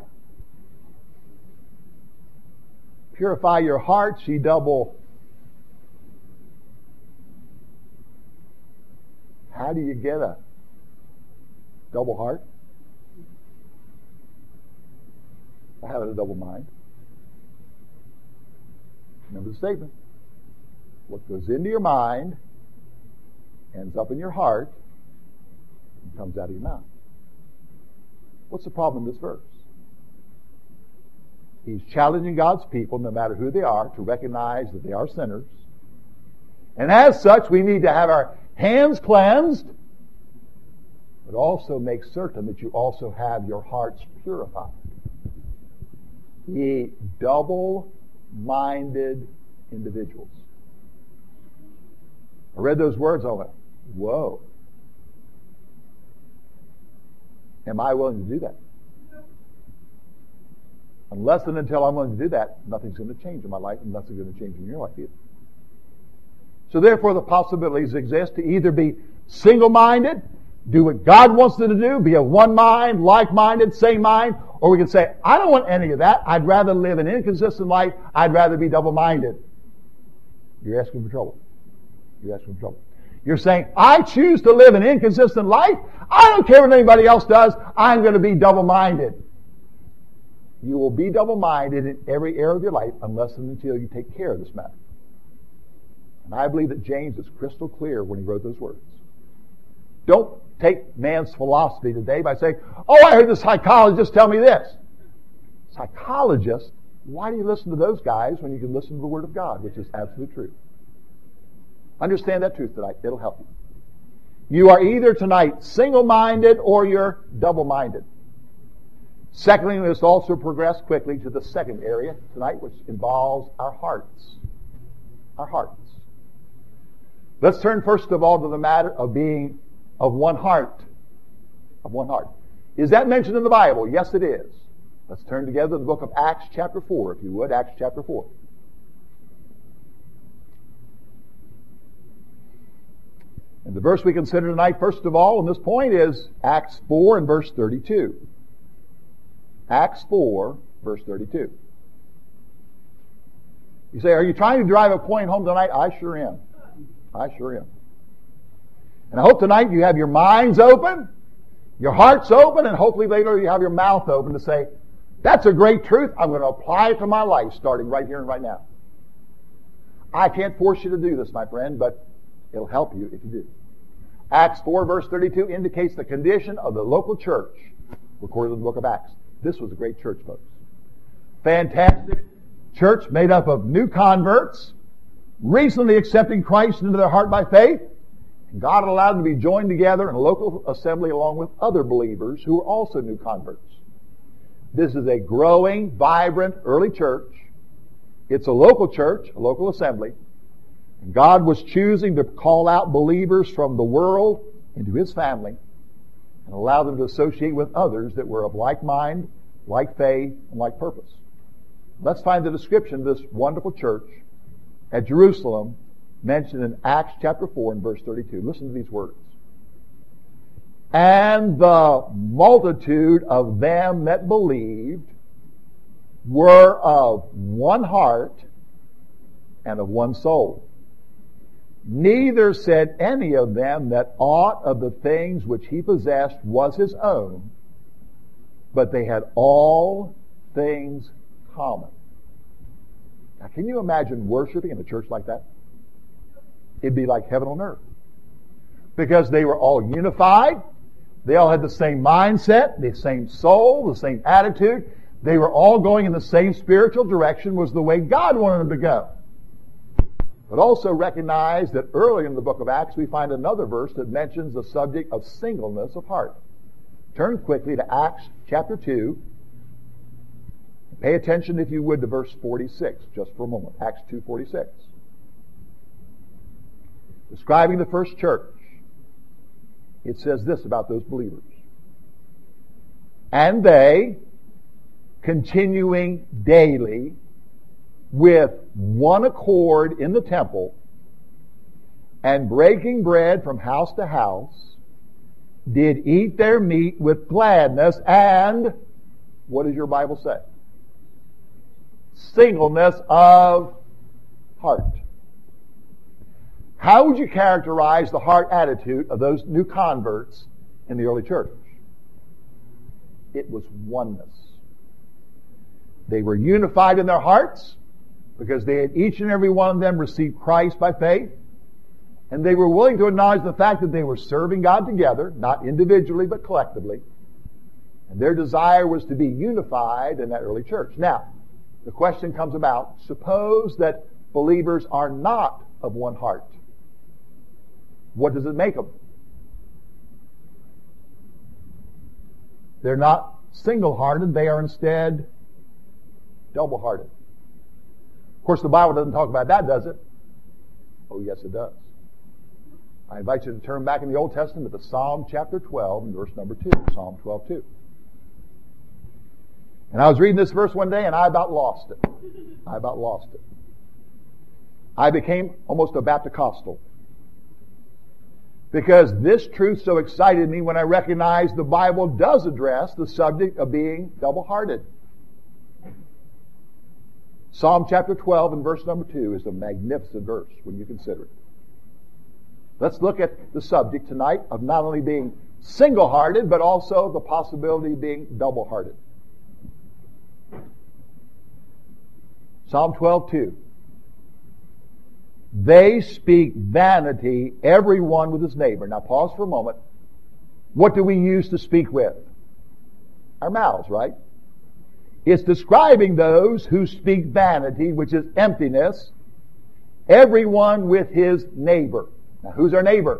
Purify your hearts, ye double. How do you get a double heart? I have a double mind. Remember the statement. What goes into your mind ends up in your heart and comes out of your mouth. What's the problem in this verse? He's challenging God's people, no matter who they are, to recognize that they are sinners. And as such, we need to have our hands cleansed, but also make certain that you also have your hearts purified. Ye double-minded individuals. I read those words, I went, whoa. Am I willing to do that? Unless and until I'm willing to do that, nothing's going to change in my life, and nothing's going to change in your life either. So therefore, the possibilities exist to either be single-minded, do what God wants them to do, be of one mind, like-minded, same mind, or we can say, I don't want any of that. I'd rather live an inconsistent life. I'd rather be double-minded. You're asking for trouble. You're asking for trouble. You're saying, I choose to live an inconsistent life. I don't care what anybody else does. I'm going to be double-minded. You will be double-minded in every area of your life unless and until you take care of this matter. And I believe that James is crystal clear when he wrote those words. Don't take man's philosophy today by saying, oh, I heard the psychologist tell me this. Psychologist, why do you listen to those guys when you can listen to the Word of God, which is absolute truth? Understand that truth tonight. It'll help you. You are either tonight single-minded or you're double-minded. Secondly, we must also progress quickly to the second area tonight, which involves our hearts. Our hearts. Let's turn first of all to the matter of being of one heart. Of one heart. Is that mentioned in the Bible? Yes, it is. Let's turn together to the book of Acts chapter four, if you would. Acts chapter four. And the verse we consider tonight, first of all, on this point is Acts four and verse thirty-two. Acts four, verse thirty-two. You say, are you trying to drive a point home tonight? I sure am. I sure am. And I hope tonight you have your minds open, your hearts open, and hopefully later you have your mouth open to say, that's a great truth. I'm going to apply it to my life starting right here and right now. I can't force you to do this, my friend, but it'll help you if you do. Acts four, verse thirty-two indicates the condition of the local church recorded in the book of Acts. This was a great church, folks. Fantastic church made up of new converts, recently accepting Christ into their heart by faith. And God allowed them to be joined together in a local assembly along with other believers who were also new converts. This is a growing, vibrant, early church. It's a local church, a local assembly. And God was choosing to call out believers from the world into His family and allow them to associate with others that were of like mind, like faith, and like purpose. Let's find the description of this wonderful church at Jerusalem mentioned in Acts chapter four and verse thirty-two. Listen to these words. And the multitude of them that believed were of one heart and of one soul. Neither said any of them that aught of the things which he possessed was his own, but they had all things common. Now, can you imagine worshiping in a church like that? It'd be like heaven on earth. Because they were all unified. They all had the same mindset, the same soul, the same attitude. They were all going in the same spiritual direction, was the way God wanted them to go. But also recognize that earlier in the book of Acts we find another verse that mentions the subject of singleness of heart. Turn quickly to Acts chapter two. Pay attention, if you would, to verse forty-six, just for a moment. Acts two forty-six. Describing the first church, it says this about those believers. And they, continuing daily with one accord in the temple, and breaking bread from house to house, did eat their meat with gladness and, what does your Bible say? Singleness of heart. How would you characterize the heart attitude of those new converts in the early church? It was oneness. They were unified in their hearts because they had each and every one of them received Christ by faith. And they were willing to acknowledge the fact that they were serving God together, not individually but collectively. And their desire was to be unified in that early church. Now, the question comes about, suppose that believers are not of one heart. What does it make them? They're not single-hearted. They are instead double-hearted. Of course, the Bible doesn't talk about that, does it? Oh, yes, it does. I invite you to turn back in the Old Testament to Psalm chapter twelve and verse number two. Psalm twelve two. And I was reading this verse one day and I about lost it. I about lost it. I became almost a Baptist-costal. Because this truth so excited me when I recognized the Bible does address the subject of being double-hearted. Psalm chapter twelve and verse number two is a magnificent verse when you consider it. Let's look at the subject tonight of not only being single-hearted, but also the possibility of being double-hearted. Psalm twelve two. They speak vanity, every one with his neighbor. Now pause for a moment. What do we use to speak with? Our mouths, right? It's describing those who speak vanity, which is emptiness, everyone with his neighbor. Now who's our neighbor?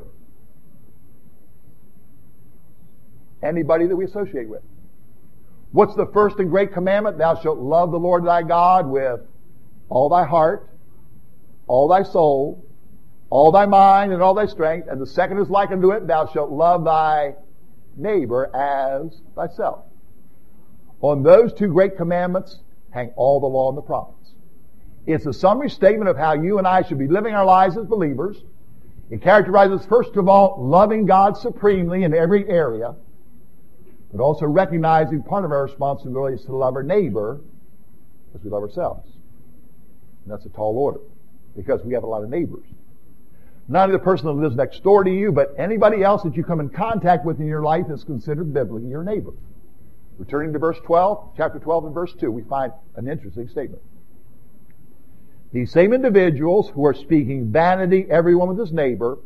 Anybody that we associate with. What's the first and great commandment? Thou shalt love the Lord thy God with all thy heart, all thy soul, all thy mind, and all thy strength. And the second is like unto it, thou shalt love thy neighbor as thyself. On those two great commandments hang all the law and the prophets. It's a summary statement of how you and I should be living our lives as believers. It characterizes, first of all, loving God supremely in every area, but also recognizing part of our responsibility is to love our neighbor as we love ourselves. And that's a tall order, because we have a lot of neighbors. Not only the person that lives next door to you, but anybody else that you come in contact with in your life is considered biblically your neighbor. Returning to verse twelve, chapter twelve and verse two, we find an interesting statement. These same individuals who are speaking vanity, everyone with his neighbor,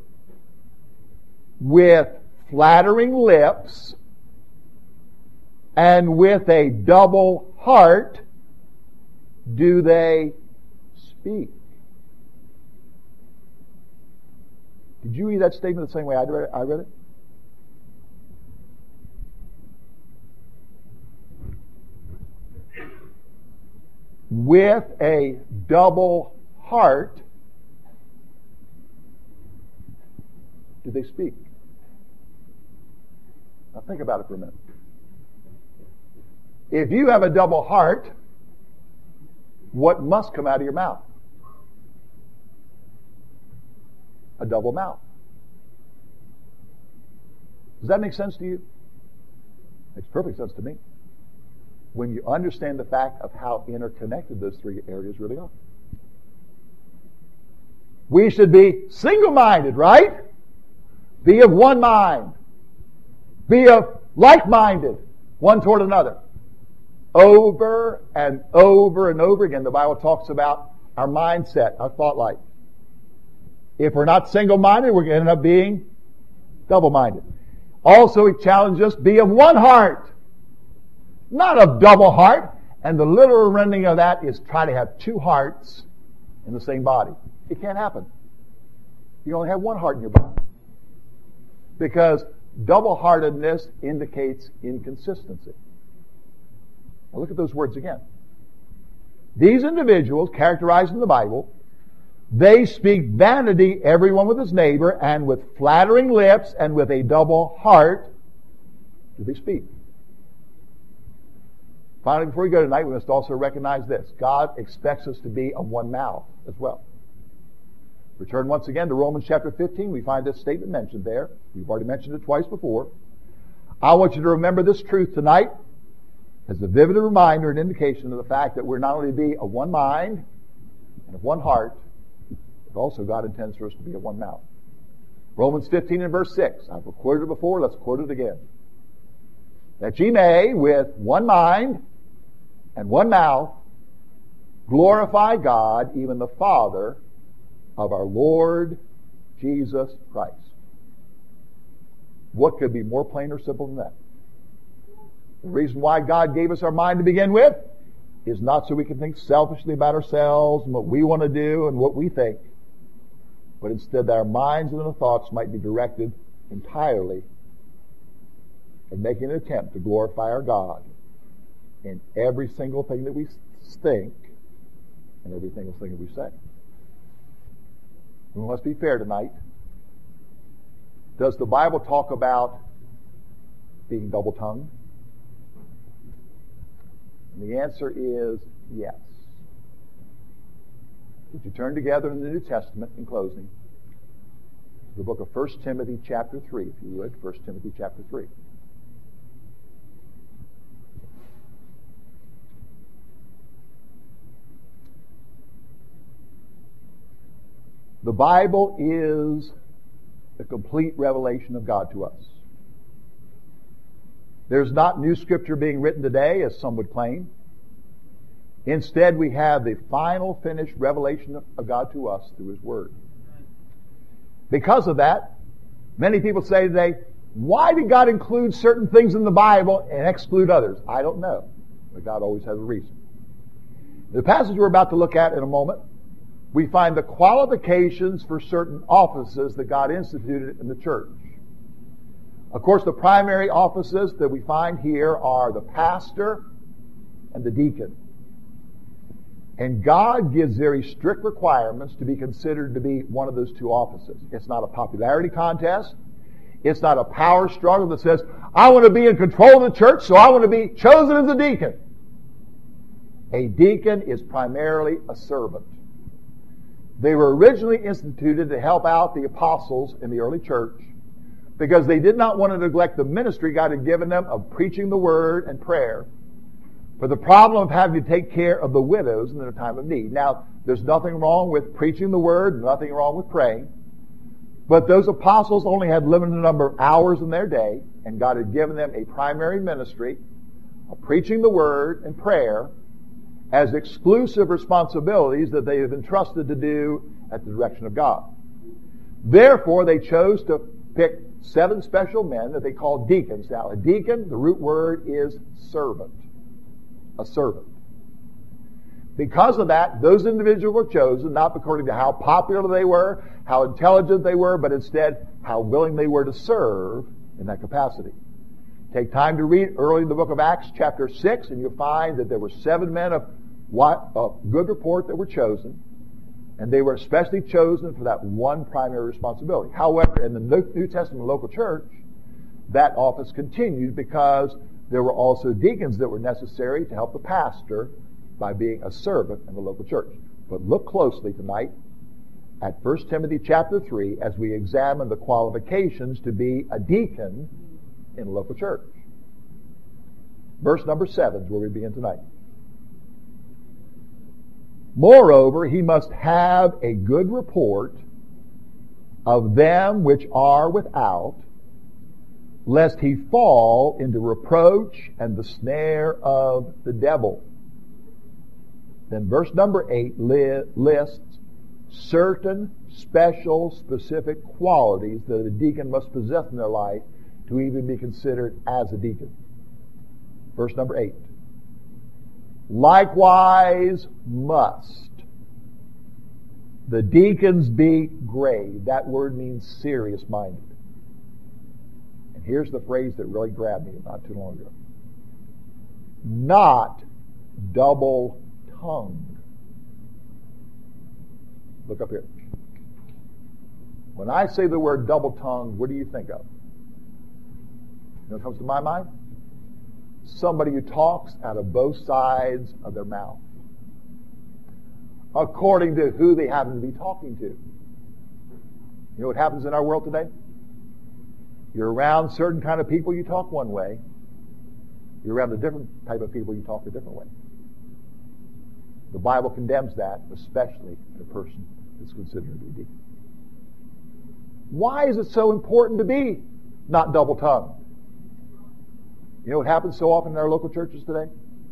with flattering lips and with a double heart, do they speak? Did you read that statement the same way I read it? I read it? With a double heart, do they speak? Now think about it for a minute. If you have a double heart, what must come out of your mouth? A double mouth. Does that make sense to you? Makes perfect sense to me. When you understand the fact of how interconnected those three areas really are. We should be single-minded, right? Be of one mind. Be of like-minded, one toward another. Over and over and over again, the Bible talks about our mindset, our thought life. If we're not single-minded, we're going to end up being double-minded. Also, he challenged us, be of one heart, not of double heart. And the literal rendering of that is try to have two hearts in the same body. It can't happen. You only have one heart in your body. Because double-heartedness indicates inconsistency. Now look at those words again. These individuals, characterized in the Bible, they speak vanity, everyone with his neighbor, and with flattering lips and with a double heart do they speak. Finally, before we go tonight, we must also recognize this. God expects us to be of one mouth as well. Return once again to Romans chapter fifteen. We find this statement mentioned there. We've already mentioned it twice before. I want you to remember this truth tonight as a vivid reminder and indication of the fact that we're not only to be of one mind and of one heart, but also God intends for us to be of one mouth. Romans fifteen and verse six. I've quoted it before. Let's quote it again. That ye may, with one mind and one mouth, glorify God, even the Father of our Lord Jesus Christ. What could be more plain or simple than that? The reason why God gave us our mind to begin with is not so we can think selfishly about ourselves and what we want to do and what we think, but instead that our minds and our thoughts might be directed entirely in making an attempt to glorify our God in every single thing that we think and every single thing that we say. We must be fair tonight. Does the Bible talk about being double-tongued? And the answer is yes. Would you turn together in the New Testament in closing to the book of First Timothy chapter three, if you would. First Timothy chapter three. The Bible is the complete revelation of God to us. There's not new scripture being written today, as some would claim. Instead, we have the final finished revelation of God to us through His Word. Because of that, many people say today, why did God include certain things in the Bible and exclude others? I don't know, but God always has a reason. The passage we're about to look at in a moment, we find the qualifications for certain offices that God instituted in the church. Of course, the primary offices that we find here are the pastor and the deacon. And God gives very strict requirements to be considered to be one of those two offices. It's not a popularity contest. It's not a power struggle that says, I want to be in control of the church, so I want to be chosen as a deacon. A deacon is primarily a servant. They were originally instituted to help out the apostles in the early church because they did not want to neglect the ministry God had given them of preaching the word and prayer for the problem of having to take care of the widows in their time of need. Now, there's nothing wrong with preaching the word, nothing wrong with praying, but those apostles only had limited number of hours in their day, and God had given them a primary ministry of preaching the word and prayer as exclusive responsibilities that they have entrusted to do at the direction of God. Therefore, they chose to pick seven special men that they called deacons. Now, a deacon, the root word is servant. A servant. Because of that, those individuals were chosen not according to how popular they were, how intelligent they were, but instead how willing they were to serve in that capacity. Take time to read early in the book of Acts chapter six, and you'll find that there were seven men of what, of good report that were chosen, and they were especially chosen for that one primary responsibility. However, in the New Testament local church, that office continued because there were also deacons that were necessary to help the pastor by being a servant in the local church. But look closely tonight at First Timothy chapter three as we examine the qualifications to be a deacon in a local church. Verse number seven is where we begin tonight. Moreover, he must have a good report of them which are without, lest he fall into reproach and the snare of the devil. Then verse number eight li- lists certain special, specific qualities that a deacon must possess in their life to even be considered as a deacon. Verse number eight. Likewise must the deacons be grave. That word means serious-minded. And here's the phrase that really grabbed me not too long ago. Not double-tongued. Look up here. When I say the word double-tongued, what do you think of? You know what comes to my mind? Somebody who talks out of both sides of their mouth, according to who they happen to be talking to. You know what happens in our world today? You're around certain kind of people, you talk one way. You're around a different type of people, you talk a different way. The Bible condemns that, especially in a person that's considered to be a deacon. Why is it so important to be not double-tongued? You know what happens so often in our local churches today?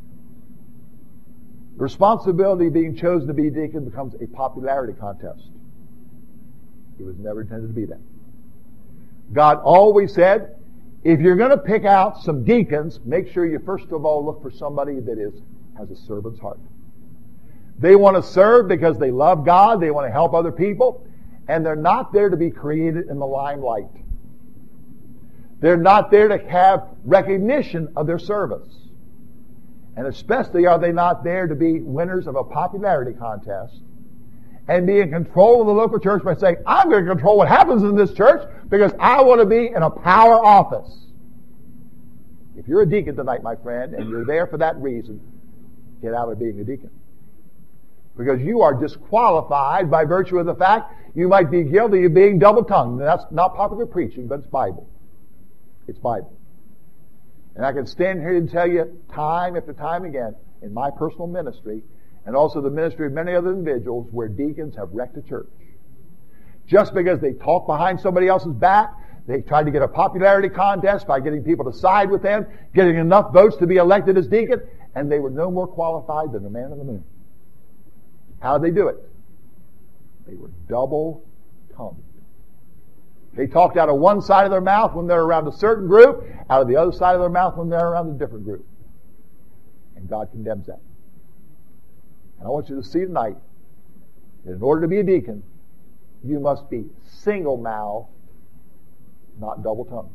The responsibility of being chosen to be a deacon becomes a popularity contest. It was never intended to be that. God always said, if you're going to pick out some deacons, make sure you first of all look for somebody that is has a servant's heart. They want to serve because they love God, they want to help other people, and they're not there to be created in the limelight. They're not there to have recognition of their service. And especially are they not there to be winners of a popularity contest and be in control of the local church by saying, I'm going to control what happens in this church because I want to be in a power office. If you're a deacon tonight, my friend, and you're there for that reason, get out of being a deacon. Because you are disqualified by virtue of the fact you might be guilty of being double-tongued. That's not popular preaching, but it's Bible. It's Bible. And I can stand here and tell you time after time again in my personal ministry and also the ministry of many other individuals where deacons have wrecked a church. Just because they talk behind somebody else's back, they tried to get a popularity contest by getting people to side with them, getting enough votes to be elected as deacon, and they were no more qualified than the man on the moon. How did they do it? They were double-tongued. They talked out of one side of their mouth when they're around a certain group, out of the other side of their mouth when they're around a different group. And God condemns that. And I want you to see tonight that in order to be a deacon, you must be single-mouthed, not double-tongued.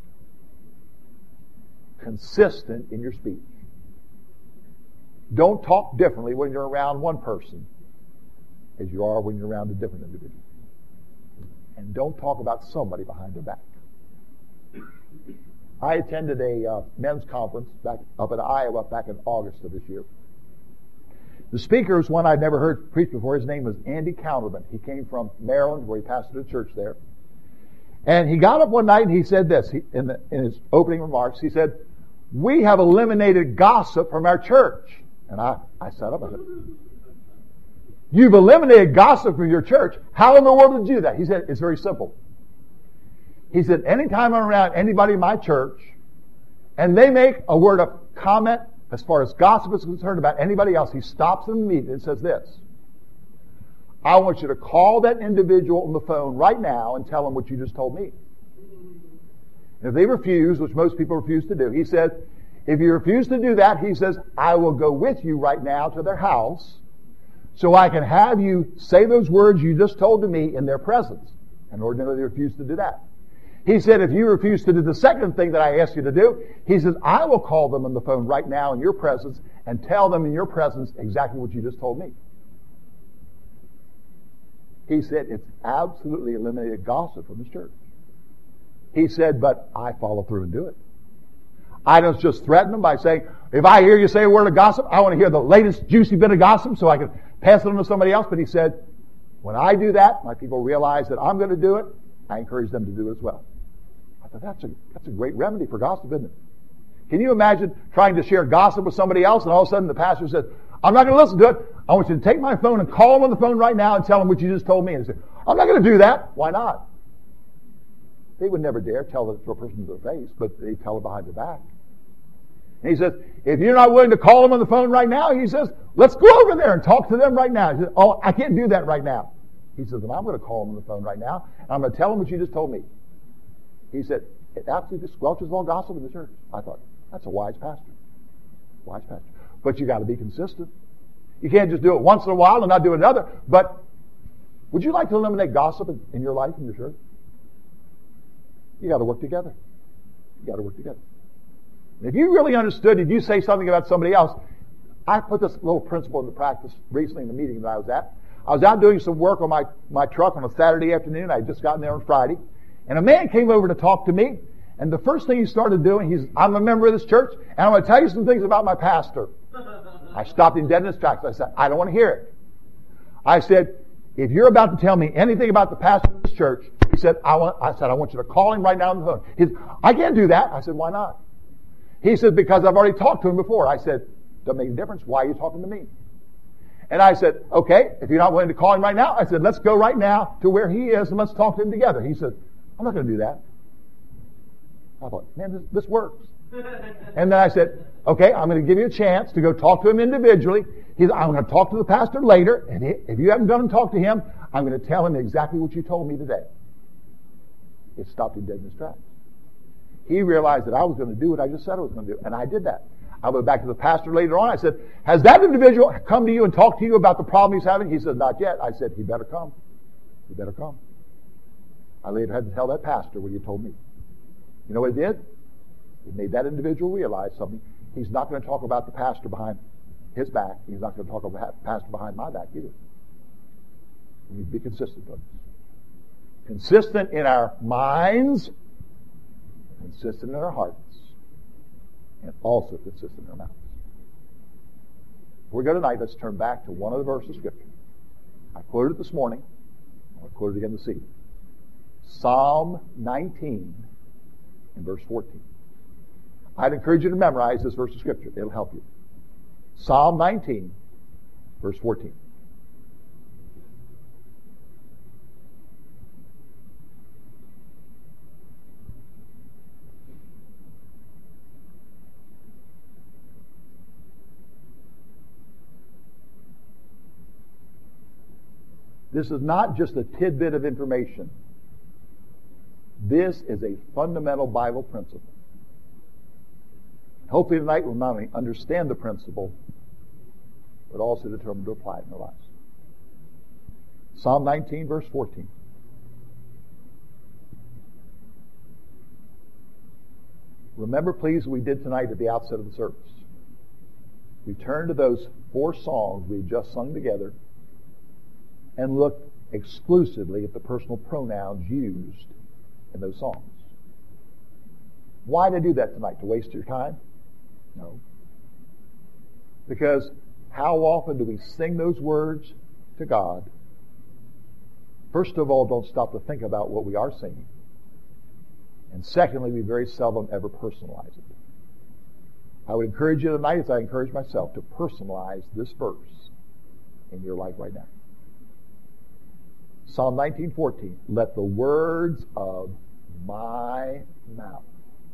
Consistent in your speech. Don't talk differently when you're around one person as you are when you're around a different individual. And don't talk about somebody behind their back. I attended a uh, men's conference back up in Iowa back in August of this year. The speaker was one I'd never heard preach before. His name was Andy Counterman. He came from Maryland, where he pastored a church there. And he got up one night and he said this he, in, the, in his opening remarks. He said, "We have eliminated gossip from our church." And I, I sat up. I said, "You've eliminated gossip from your church? How in the world did you do that?" He said, "It's very simple." He said, "Anytime I'm around anybody in my church and they make a word of comment as far as gossip is concerned about anybody else, he stops them immediately and says this: I want you to call that individual on the phone right now and tell them what you just told me." And if they refuse, which most people refuse to do, he said, if you refuse to do that, he says, I will go with you right now to their house so I can have you say those words you just told to me in their presence. And ordinarily they refuse to do that. He said, if you refuse to do the second thing that I asked you to do, he says, I will call them on the phone right now in your presence and tell them in your presence exactly what you just told me. He said, it's absolutely eliminated gossip from his church. He said, but I follow through and do it. I don't just threaten them by saying, if I hear you say a word of gossip, I want to hear the latest juicy bit of gossip so I can pass it on to somebody else. But he said, when I do that, my people realize that I'm going to do it. I encourage them to do it as well. I thought, that's a, that's a great remedy for gossip, isn't it? Can you imagine trying to share gossip with somebody else and all of a sudden the pastor says, I'm not going to listen to it. I want you to take my phone and call them on the phone right now and tell them what you just told me. And say, I'm not going to do that. Why not? They would never dare tell it to a person to their face, but they tell it behind their back. And he says, if you're not willing to call them on the phone right now, he says, let's go over there and talk to them right now. He says, oh, I can't do that right now. He says, then I'm going to call them on the phone right now, and I'm going to tell them what you just told me. He said, it absolutely squelches all gossip in the church. I thought, that's a wise pastor. Wise pastor. But you got to be consistent. You can't just do it once in a while and not do another. But would you like to eliminate gossip in, in your life, in your church? You got to work together. You got to work together. And if you really understood, if you say something about somebody else, I put this little principle into practice recently in the meeting that I was at. I was out doing some work on my, my truck on a Saturday afternoon. I had just gotten there on Friday. And a man came over to talk to me. And the first thing he started doing, he's, I'm a member of this church, and I'm going to tell you some things about my pastor. I stopped him dead in his tracks. I said, I don't want to hear it. I said, if you're about to tell me anything about the pastor of this church, he said, I want, I said, I want you to call him right now on the phone. He said, I can't do that. I said, why not? He said, because I've already talked to him before. I said, doesn't make a difference. Why are you talking to me? And I said, okay, if you're not willing to call him right now, I said, let's go right now to where he is and let's talk to him together. He said, I'm not going to do that. I thought, man, this, this works. And then I said, okay, I'm going to give you a chance to go talk to him individually. He said, I'm going to talk to the pastor later, and if you haven't done and talked to him, I'm going to tell him exactly what you told me today. It stopped him dead in his tracks. He realized that I was going to do what I just said I was going to do, and I did that. I went back to the pastor later on. I said, has that individual come to you and talked to you about the problem he's having? He said, not yet. I said, he better come. He better come. I later had to tell that pastor what he told me. You know what it did? It made that individual realize something. He's not going to talk about the pastor behind his back. He's not going to talk about the pastor behind my back either. We need to be consistent, folks. Consistent in our minds, consistent in our hearts, and also consistent in our mouths. Before we go tonight, let's turn back to one of the verses of Scripture. I quoted it this morning. I'll quote it again this evening. Psalm nineteen and verse fourteen. I'd encourage you to memorize this verse of Scripture. It'll help you. Psalm nineteen, verse fourteen. This is not just a tidbit of information. This is a fundamental Bible principle. Hopefully tonight we'll not only understand the principle, but also determine to apply it in our lives. Psalm nineteen, verse fourteen. Remember, please, what we did tonight at the outset of the service. We turned to those four songs we just sung together and looked exclusively at the personal pronouns used in those songs. Why did I do that tonight? To waste your time? No. Because How often do we sing those words to God? First of all, don't stop to think about what we are singing. And secondly, we very seldom ever personalize it. I would encourage you tonight, as I encourage myself, to personalize this verse in your life right now. Psalm nineteen fourteen, let the words of my mouth,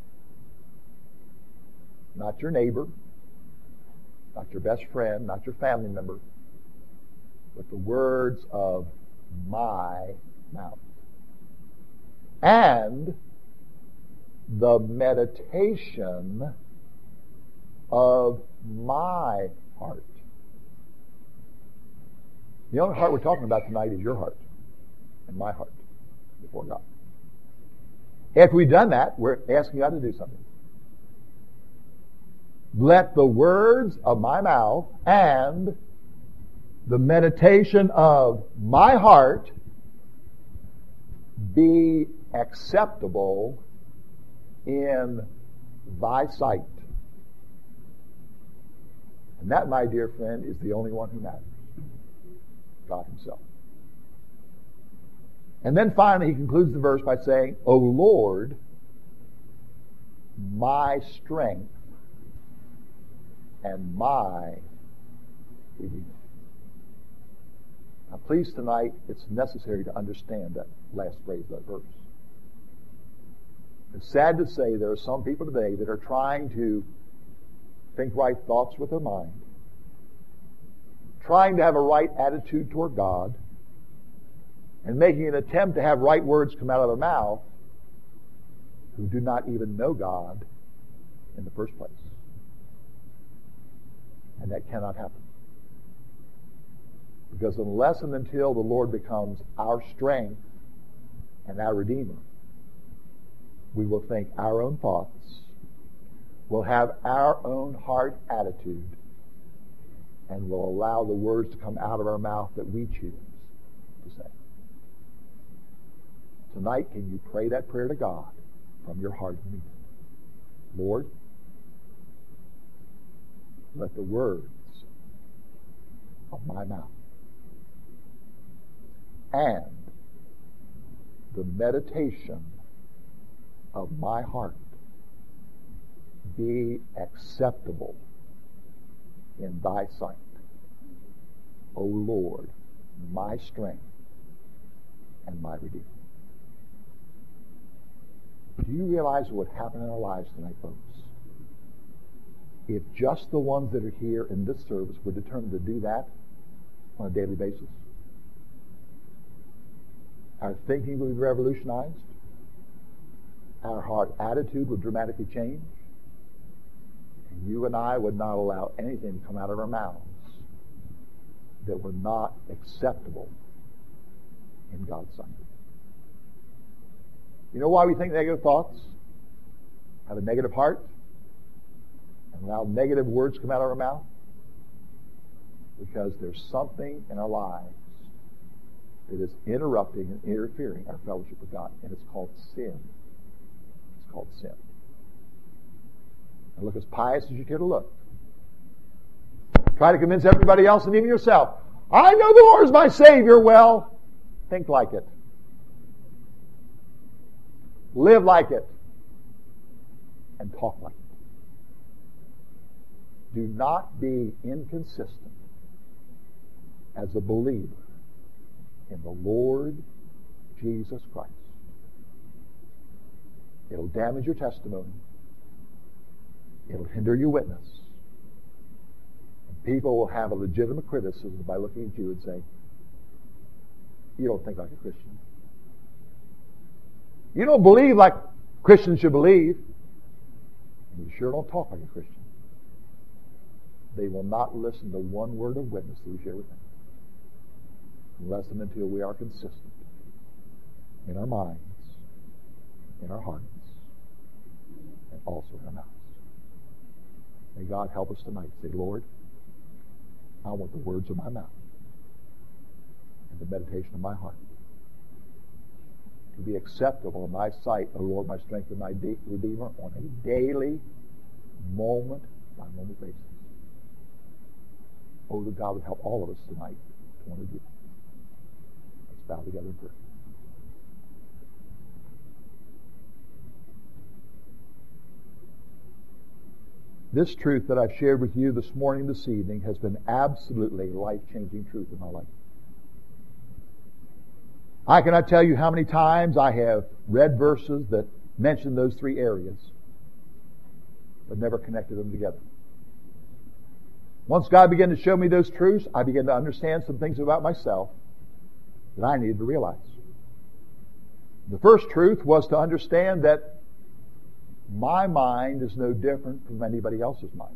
not your neighbor, not your best friend, not your family member, but the words of my mouth, and the meditation of my heart. The only heart we're talking about tonight is your heart and my heart before God. After we've done that, we're asking God to do something. Let the words of my mouth and the meditation of my heart be acceptable in thy sight. And that, my dear friend, is the only one who matters. God himself. And then finally he concludes the verse by saying, O Lord, my strength and my Redeemer. Now please, tonight, it's necessary to understand that last phrase of that verse. It's sad to say there are some people today that are trying to think right thoughts with their mind, trying to have a right attitude toward God, and making an attempt to have right words come out of their mouth, who do not even know God in the first place. And that cannot happen. Because unless and until the Lord becomes our strength and our Redeemer, we will think our own thoughts, will have our own heart attitude, and will allow the words to come out of our mouth that we choose to say. Tonight, can you pray that prayer to God from your heart and mean it? Lord, let the words of my mouth and the meditation of my heart be acceptable in thy sight, O Lord, my strength and my Redeemer. Do you realize what would happen in our lives tonight, folks, if just the ones that are here in this service were determined to do that on a daily basis? Our thinking would be revolutionized. Our heart attitude would dramatically change. And you and I would not allow anything to come out of our mouths that were not acceptable in God's sight. You know why we think negative thoughts? Have a negative heart? And allow negative words to come out of our mouth? Because there's something in our lives that is interrupting and interfering our fellowship with God. And it's called sin. It's called sin. And look as pious as you care to look. Try to convince everybody else and even yourself, I know the Lord is my Savior. Well, think like it. Live like it. And talk like it. Do not be inconsistent as a believer in the Lord Jesus Christ. It'll damage your testimony. It'll hinder your witness. And people will have a legitimate criticism by looking at you and saying, you don't think like a Christian. You don't believe like Christians should believe. And you sure don't talk like a Christian. They will not listen to one word of witness that we share with them, unless and until we are consistent in our minds, in our hearts, and also in our mouths. May God help us tonight. Say, Lord, I want the words of my mouth and the meditation of my heart to be acceptable in thy sight, O Lord, my strength and my de- Redeemer, on a daily, moment by moment basis. Oh, that God would help all of us tonight to want to do it. Let's bow together in prayer. This truth that I've shared with you this morning, this evening, has been absolutely life-changing truth in my life. I cannot tell you how many times I have read verses that mention those three areas, but never connected them together. Once God began to show me those truths, I began to understand some things about myself that I needed to realize. The first truth was to understand that my mind is no different from anybody else's mind.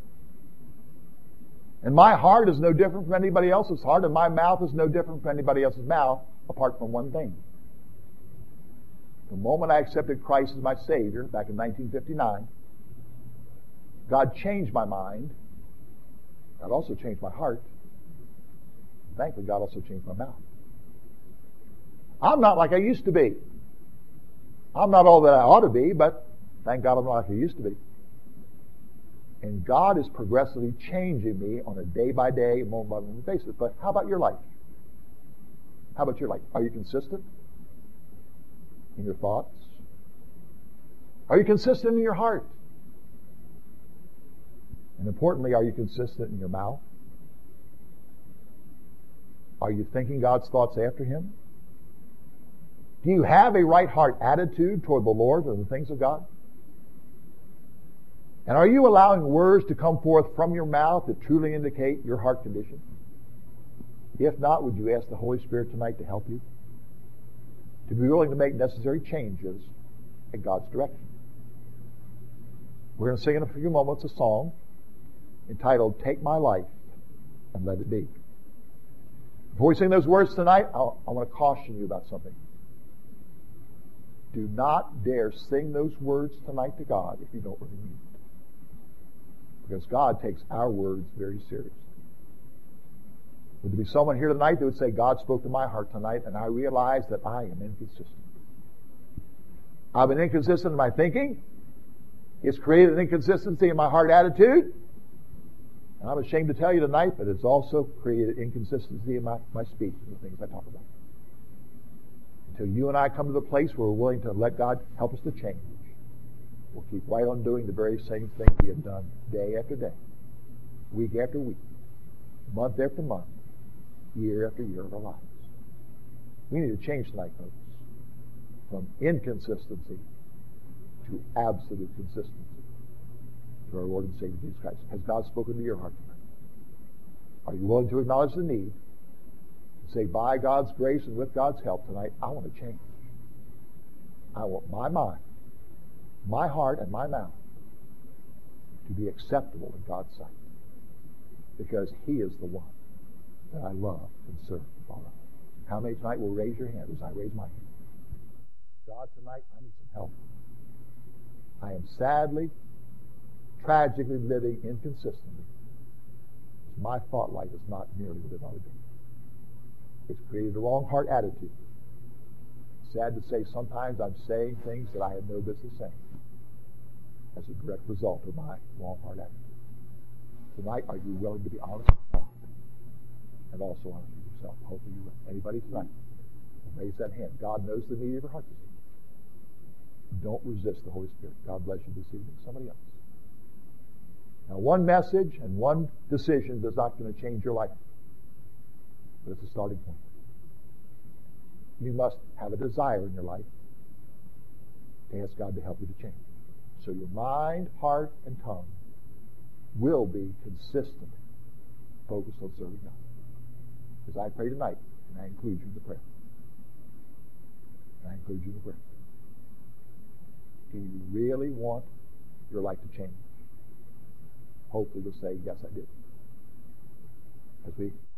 And my heart is no different from anybody else's heart, and my mouth is no different from anybody else's mouth, apart from one thing. The moment I accepted Christ as my Savior, back in nineteen fifty-nine, God changed my mind. God also changed my heart. Thankfully, God also changed my mouth. I'm not like I used to be. I'm not all that I ought to be, but thank God I'm not like I used to be. And God is progressively changing me on a day-by-day, moment-by-moment basis. But how about your life? How about your life? Are you consistent in your thoughts? Are you consistent in your heart? And importantly, are you consistent in your mouth? Are you thinking God's thoughts after Him? Do you have a right heart attitude toward the Lord and the things of God? And are you allowing words to come forth from your mouth that truly indicate your heart condition? If not, would you ask the Holy Spirit tonight to help you? To be willing to make necessary changes in God's direction. We're going to sing in a few moments a song entitled, Take My Life and Let It Be. Before we sing those words tonight, I'll, I want to caution you about something. Do not dare sing those words tonight to God if you don't really mean it. Because God takes our words very seriously. Would there be someone here tonight that would say, God spoke to my heart tonight, and I realize that I am inconsistent. I've been inconsistent in my thinking. It's created an inconsistency in my heart attitude. And I'm ashamed to tell you tonight, but it's also created inconsistency in my, my speech and the things I talk about. Until you and I come to the place where we're willing to let God help us to change, we'll keep right on doing the very same thing we have done day after day, week after week, month after month, year after year of our lives. We need to change tonight, folks, from inconsistency to absolute consistency to our Lord and Savior Jesus Christ. Has God spoken to your heart tonight? Are you willing to acknowledge the need and say, by God's grace and with God's help tonight, I want to change. I want my mind, my heart, and my mouth to be acceptable in God's sight, because He is the one that I love and serve and follow. How many tonight will raise your hand as I raise my hand? God, tonight I need some help. I am sadly, tragically living inconsistently. My thought life is not nearly what it ought to be. It's created the wrong heart attitude. Sad to say, sometimes I'm saying things that I have no business saying as a direct result of my wrong heart attitude. Tonight, are you willing to be honest with God and also honest with yourself? Hopefully you will. Anybody tonight? Raise that hand. God knows the need of your heart this evening. Don't resist the Holy Spirit. God bless you this evening. Somebody else. Now, one message and one decision is not going to change your life, but it's a starting point. You must have a desire in your life to ask God to help you to change. So your mind, heart, and tongue will be consistently focused on serving God. As I pray tonight, and I include you in the prayer. And I include you in the prayer. Do you really want your life to change? Hopefully you'll say, yes, I do. As we